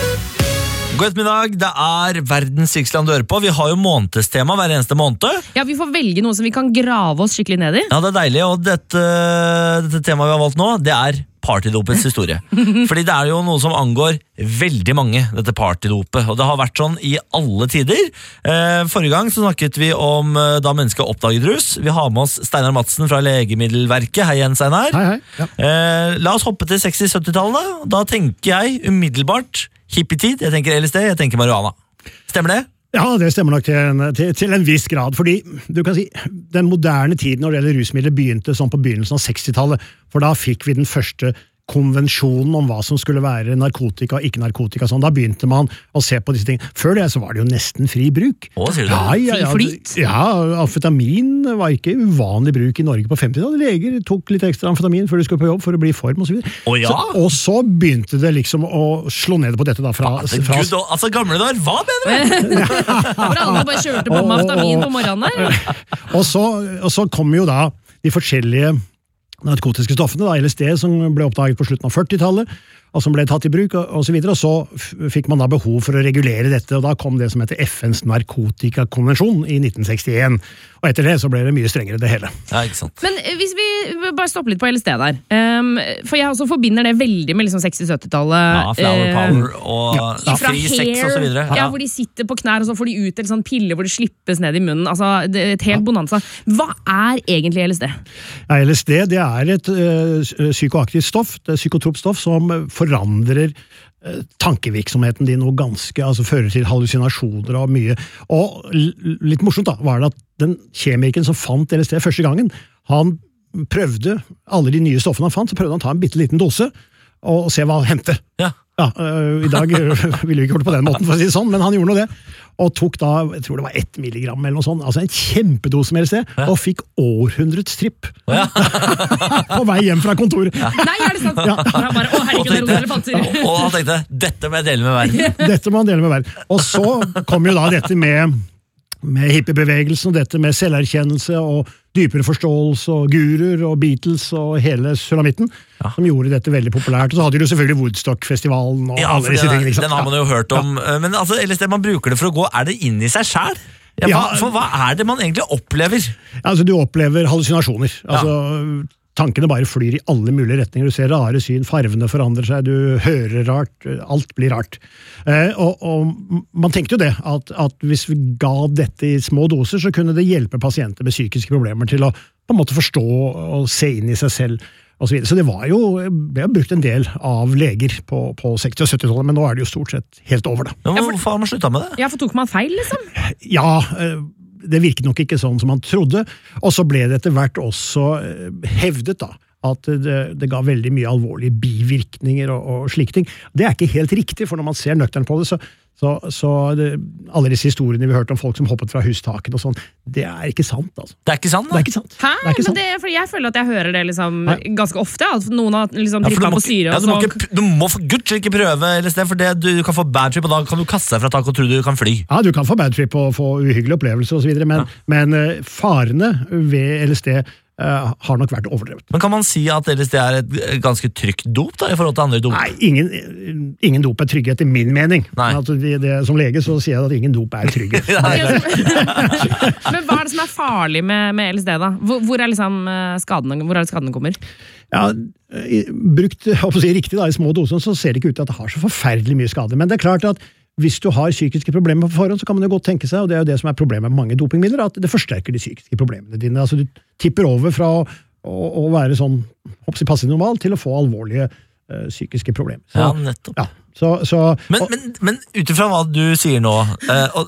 God ettermiddag, det er verdens rikeste land du hører på. Vi har jo månedstema hver eneste måned. Ja, vi får velge noe som vi kan grave oss skikkelig ned i. Ja, det er deilig, og dette, dette temaet vi har valgt nå, det er partydopets historie. Fordi det er jo noe som angår veldig mange, dette partydopet, og det har vært sånn i alle tider. Eh, forrige gang så snakket vi om eh, da mennesker oppdaget rus. Vi har med oss Steinar Madsen fra Legemiddelverket. Hei igjen, Steinar. Hei, hei. Ja. Eh, la oss hoppe til seksti-syttitallet. Da tenker jeg umiddelbart hippietid, jeg tenker L S D, jeg tenker marihuana. Stemmer det? Ja, det stemmer nok til en, til, til en viss grad, fordi du kan si, den moderne tiden når det gjelder rusmidler begynte sånn på begynnelsen av sekstitallet, for da fikk vi den første konvensjonen om hva som skulle være narkotika og ikke narkotika. Sånn. Da begynte man å se på disse tingene. Før det så var det jo nesten fri bruk. Å, sier du det? Ja, ja, ja. Fri flyt? Ja, amfetamin var ikke uvanlig bruk i Norge på femtitallet. Leger tok litt ekstra amfetamin før de skulle på jobb for å bli i form og så videre. Å, ja? Så, og så begynte det liksom å slå ned på dette da fra... Altså, fra Gud, altså gamle dager, hva mener du? Hvor alle bare kjørte på amfetamin på morgenen der. og, så, og så kom jo da de forskjellige narkotiske stoffene, da, L S D, som ble oppdaget på slutten av førtitallet, og som ble tatt i bruk, og, og så videre, og så f- fikk man da behov for å regulere dette, og da kom det som heter F N's narkotikakonvensjon i nitten sekstien, og etter det så ble det mye strengere det hele. Ja, ikke sant. Men eh, hvis vi bare stopper litt på L S D der, um, for jeg også forbinder det veldig med liksom seksti-syttitallet. Ja, flower power og Ja, fra fri sex og så videre. ja, hvor de sitter på knær, og så får de ut en sånn pille hvor det slippes ned i munnen. Altså, det er et helt bonanza. Hva er egentlig L S D? Ja, L S D det er et uh, psykoaktivt stoff, det er psykotropt stoff som forandrer uh, tankevirksomheten din noe ganske, altså fører til hallusinasjoner og mye. Og l- litt morsomt da, var det at den kjemikeren som fant L S D første gangen, han prøvde alle de nye stoffene han fant, så prøvde han å ta en bitte liten dose og, og se hva han hendte. Ja. Ja, øh, I dag ville vi ikke gjort det på den måten, for å si det sånn, men han gjorde noe det. Og tok da, jeg tror det var ett milligram eller noe sånt, altså en kjempedose med L S D, Ja. og fikk århundrets tripp Ja. på vei hjem fra kontoret. Nei, er det sant? Ja. Og han bare, å herregud, det er noen elefanter. Og han tenkte, dette må jeg dele med verden. Dette må han dele med verden. Og så kom jo da dette med, med hippiebevegelsen, og dette med selverkjennelse og dypere forståelse og guruer og Beatles og hele sulamitten, Ja. som gjorde dette veldig populært. Og så hadde de jo selvfølgelig Woodstock-festivalen og Ja, alle for disse den, tingene. ikke sant? den har man jo hørt om. Men altså, L S D, man bruker det for å gå, er det inn i seg selv? Ja, Ja. hva, for hva er det man egentlig opplever? Altså, du opplever hallusinasjoner. Altså, tankene bare flyr i alle mulige retninger. Du ser rare syn, farvene forandrer seg, du hører rart, alt blir rart. Eh, og, og man tenkte jo det, at, at hvis vi ga dette i små doser, så kunne det hjelpe pasienter med psykiske problemer til å på en måte forstå og se inn i seg selv. Og så, videre. Så det var jo, ble jo brukt en del av leger på, på seksti- og syttitallet, men nå er det jo stort sett helt over det. Men hvorfor har man sluttet med det? Ja, for tok man feil, liksom? Ja, eh, det virket nok ikke sånn som man trodde, og så ble det etter hvert også eh, hevdet da, at det, det ga veldig mye alvorlige bivirkninger og, og slike ting. Det er ikke helt riktig, for når man ser nøktern på det, så, så, så det, alle disse historiene vi har hørt om folk som hoppet fra hustaken og sånn, det er ikke sant, altså. Det er ikke sant, Det da? er ikke sant. Hæ? Det er ikke Men sant. det, fordi jeg føler at jeg hører det liksom Nei. ganske ofte, at noen har liksom Ja, for trippa du, må på ikke, syre, ja, og du, må så ikke, du må for guds skyld ikke prøve L S D, for det, du, du kan få bad trip, og da kan du kaste deg fra tak og tro du kan fly. Ja, du kan få bad trip og få uhyggelige opplevelser og så videre, men, men eh, farene ved L S D eh, har nok vært overdrevet. Men kan man si at L S D er et eh, ganske trygt dop da, i forhold til andre dop? Nei, ingen, ingen dop er trygge etter min mening. Nei. Men at det, det, som lege så sier jeg at ingen dop er trygge. Nei, nei. Men hva er det som er farlig med, med L S D, da? Hvor, hvor er liksom eh, skadene, hvor er det skadene kommer? Ja, i- brukt jeg håper å si, riktig da, i små doser, så ser det ikke ut til at det har så forferdelig mye skade. Men det er klart at hvis du har psykiske problemer på forhånd, så kan man jo godt tenke seg, og det er jo det som er problemet med mange dopingmidler, at det forsterker de psykiske problemene dine. Altså du tipper over fra å, å, å være sånn, håper jeg, passiv normal, til å få alvorlige eh, psykiske problemer. Så, Ja, nettopp. ja, så, så, Men, og- men, men ut ifra hva du sier nå, eh, og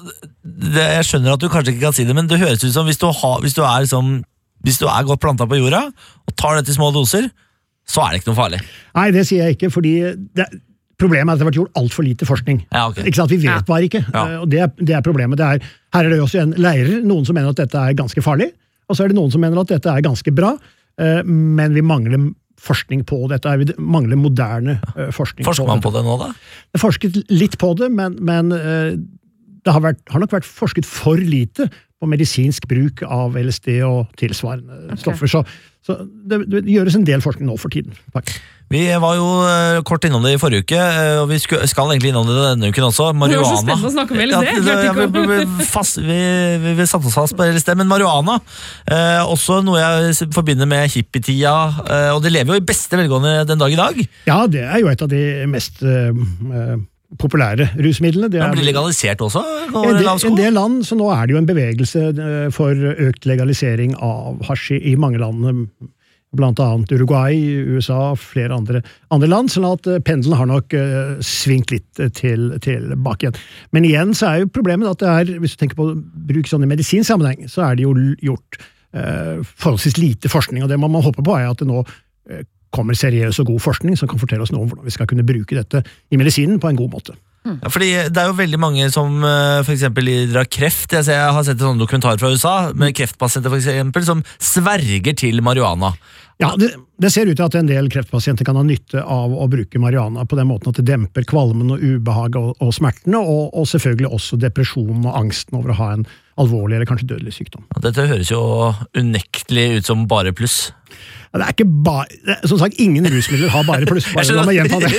det, jeg skjønner at du kanskje ikke kan si det, men det høres ut som hvis du, har, hvis du, er, liksom, hvis du er godt plantet på jorda, og tar det til små doser, så er det ikke noe farlig. Nei, det sier jeg ikke, fordi det, problemet er at det har vært gjort alt for lite forskning. Ja, okay. Ikke sant? Vi vet ja. bare ikke, ja. og det er, det er problemet. Det er, her er det også en lærer, noen som mener at dette er ganske farlig, og så er det noen som mener at dette er ganske bra, men vi mangler forskning på dette. Vi mangler moderne uh, forskning. Forsker man på det nå, da? Det er forsket litt på det, men, men uh, det har, vært, har nok vært forsket for lite på medisinsk bruk av L S D og tilsvarende okay. stoffer. Så, så det, det gjøres en del forskning nå for tiden. Takk. Vi var jo uh, kort innom det i forrige uke, uh, og vi skal, skal egentlig innom det denne uken også. Marihuana. Det var så spennende å snakke om L S D. Ja, ja, vi, vi, fast, vi, vi, vi satte oss fast på L S D, men marihuana, uh, også noe jeg forbinder med hippietida, uh, og det lever jo i beste velgående den dag i dag. Ja, det er jo et av de mest uh, uh, populære rusmidlene. Det, det blir legalisert også? En del, en del land, så nå er det jo en bevegelse uh, for økt legalisering av hasj i mange land, blant annet Uruguay, U S A, flere andre, andre land, sånn at pendelen har nok uh, svingt litt til, tilbake igjen. Men igjen så er jo problemet at det er, hvis du tenker på bruk sånn i medisinsammenheng, så er det jo gjort uh, forholdsvis lite forskning, og det man må håpe på er at det nå uh, kommer seriøs og god forskning som kan fortelle oss noe om hvordan vi skal kunne bruke dette i medisinen på en god måte. Ja, fordi det er jo veldig mange som for eksempel lider av kreft. Jeg, ser, jeg har sett en sånn dokumentar fra U S A med kreftpasienter for eksempel, som sverger til marihuana. Ja, det, det ser ut til at en del kreftpasienter kan ha nytte av å bruke marihuana på den måten at det demper kvalmen og ubehag og, og smertene, og, og selvfølgelig også depresjon og angsten over å ha en alvorlig eller kanskje dødelig sykdom. Dette høres jo unektelig ut som bare pluss. Det er ikke bare, som sagt, ingen rusmidler har bare pluss. Bare la meg gjenta det.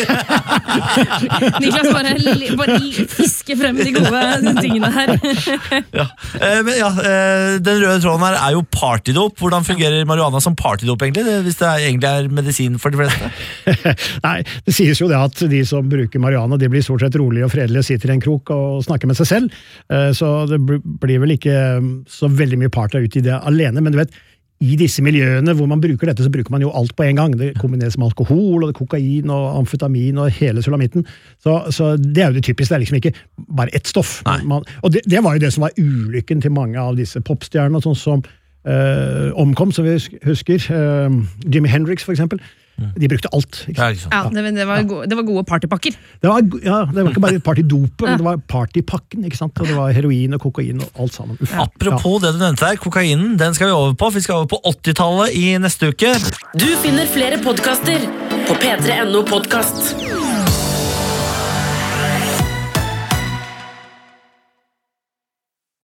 Niklas bare, bare fisker frem de gode tingene her. ja. Eh, men ja, eh, den røde tråden her er jo partydop. Hvordan fungerer marihuana som partydop egentlig, det, hvis det er, egentlig er medisin for de fleste? Nei, det sies jo det at de som bruker marihuana, de blir stort sett rolige og fredelige, sitter i en krok og snakker med seg selv, eh, så det blir vel ikke så veldig mye party ut i det alene, men du vet, i disse miljøene hvor man bruker dette, så bruker man jo alt på en gang. Det kombineres med alkohol, og det kokain, og amfetamin, og hele sulamitten. Så, så det er jo det typiske, det er liksom ikke bare ett stoff. Man, og det, det var jo det som var ulykken til mange av disse popstjernene, sånn som øh, omkom, som vi husker. Øh, Jimi Hendrix, for eksempel. De brukte alt. Ikke sant? Ja, det, det, var gode, det var gode partypakker. Det var, ja, det var ikke bare partydopet, men det var partypakken, ikke sant? Og det var heroin og kokain og alt sammen. Uff. Apropos ja. det du nevnte her, kokainen, den skal vi over på. Vi skal over på åttitallet i neste uke. Du finner flere podcaster på p tre punktum no podcast.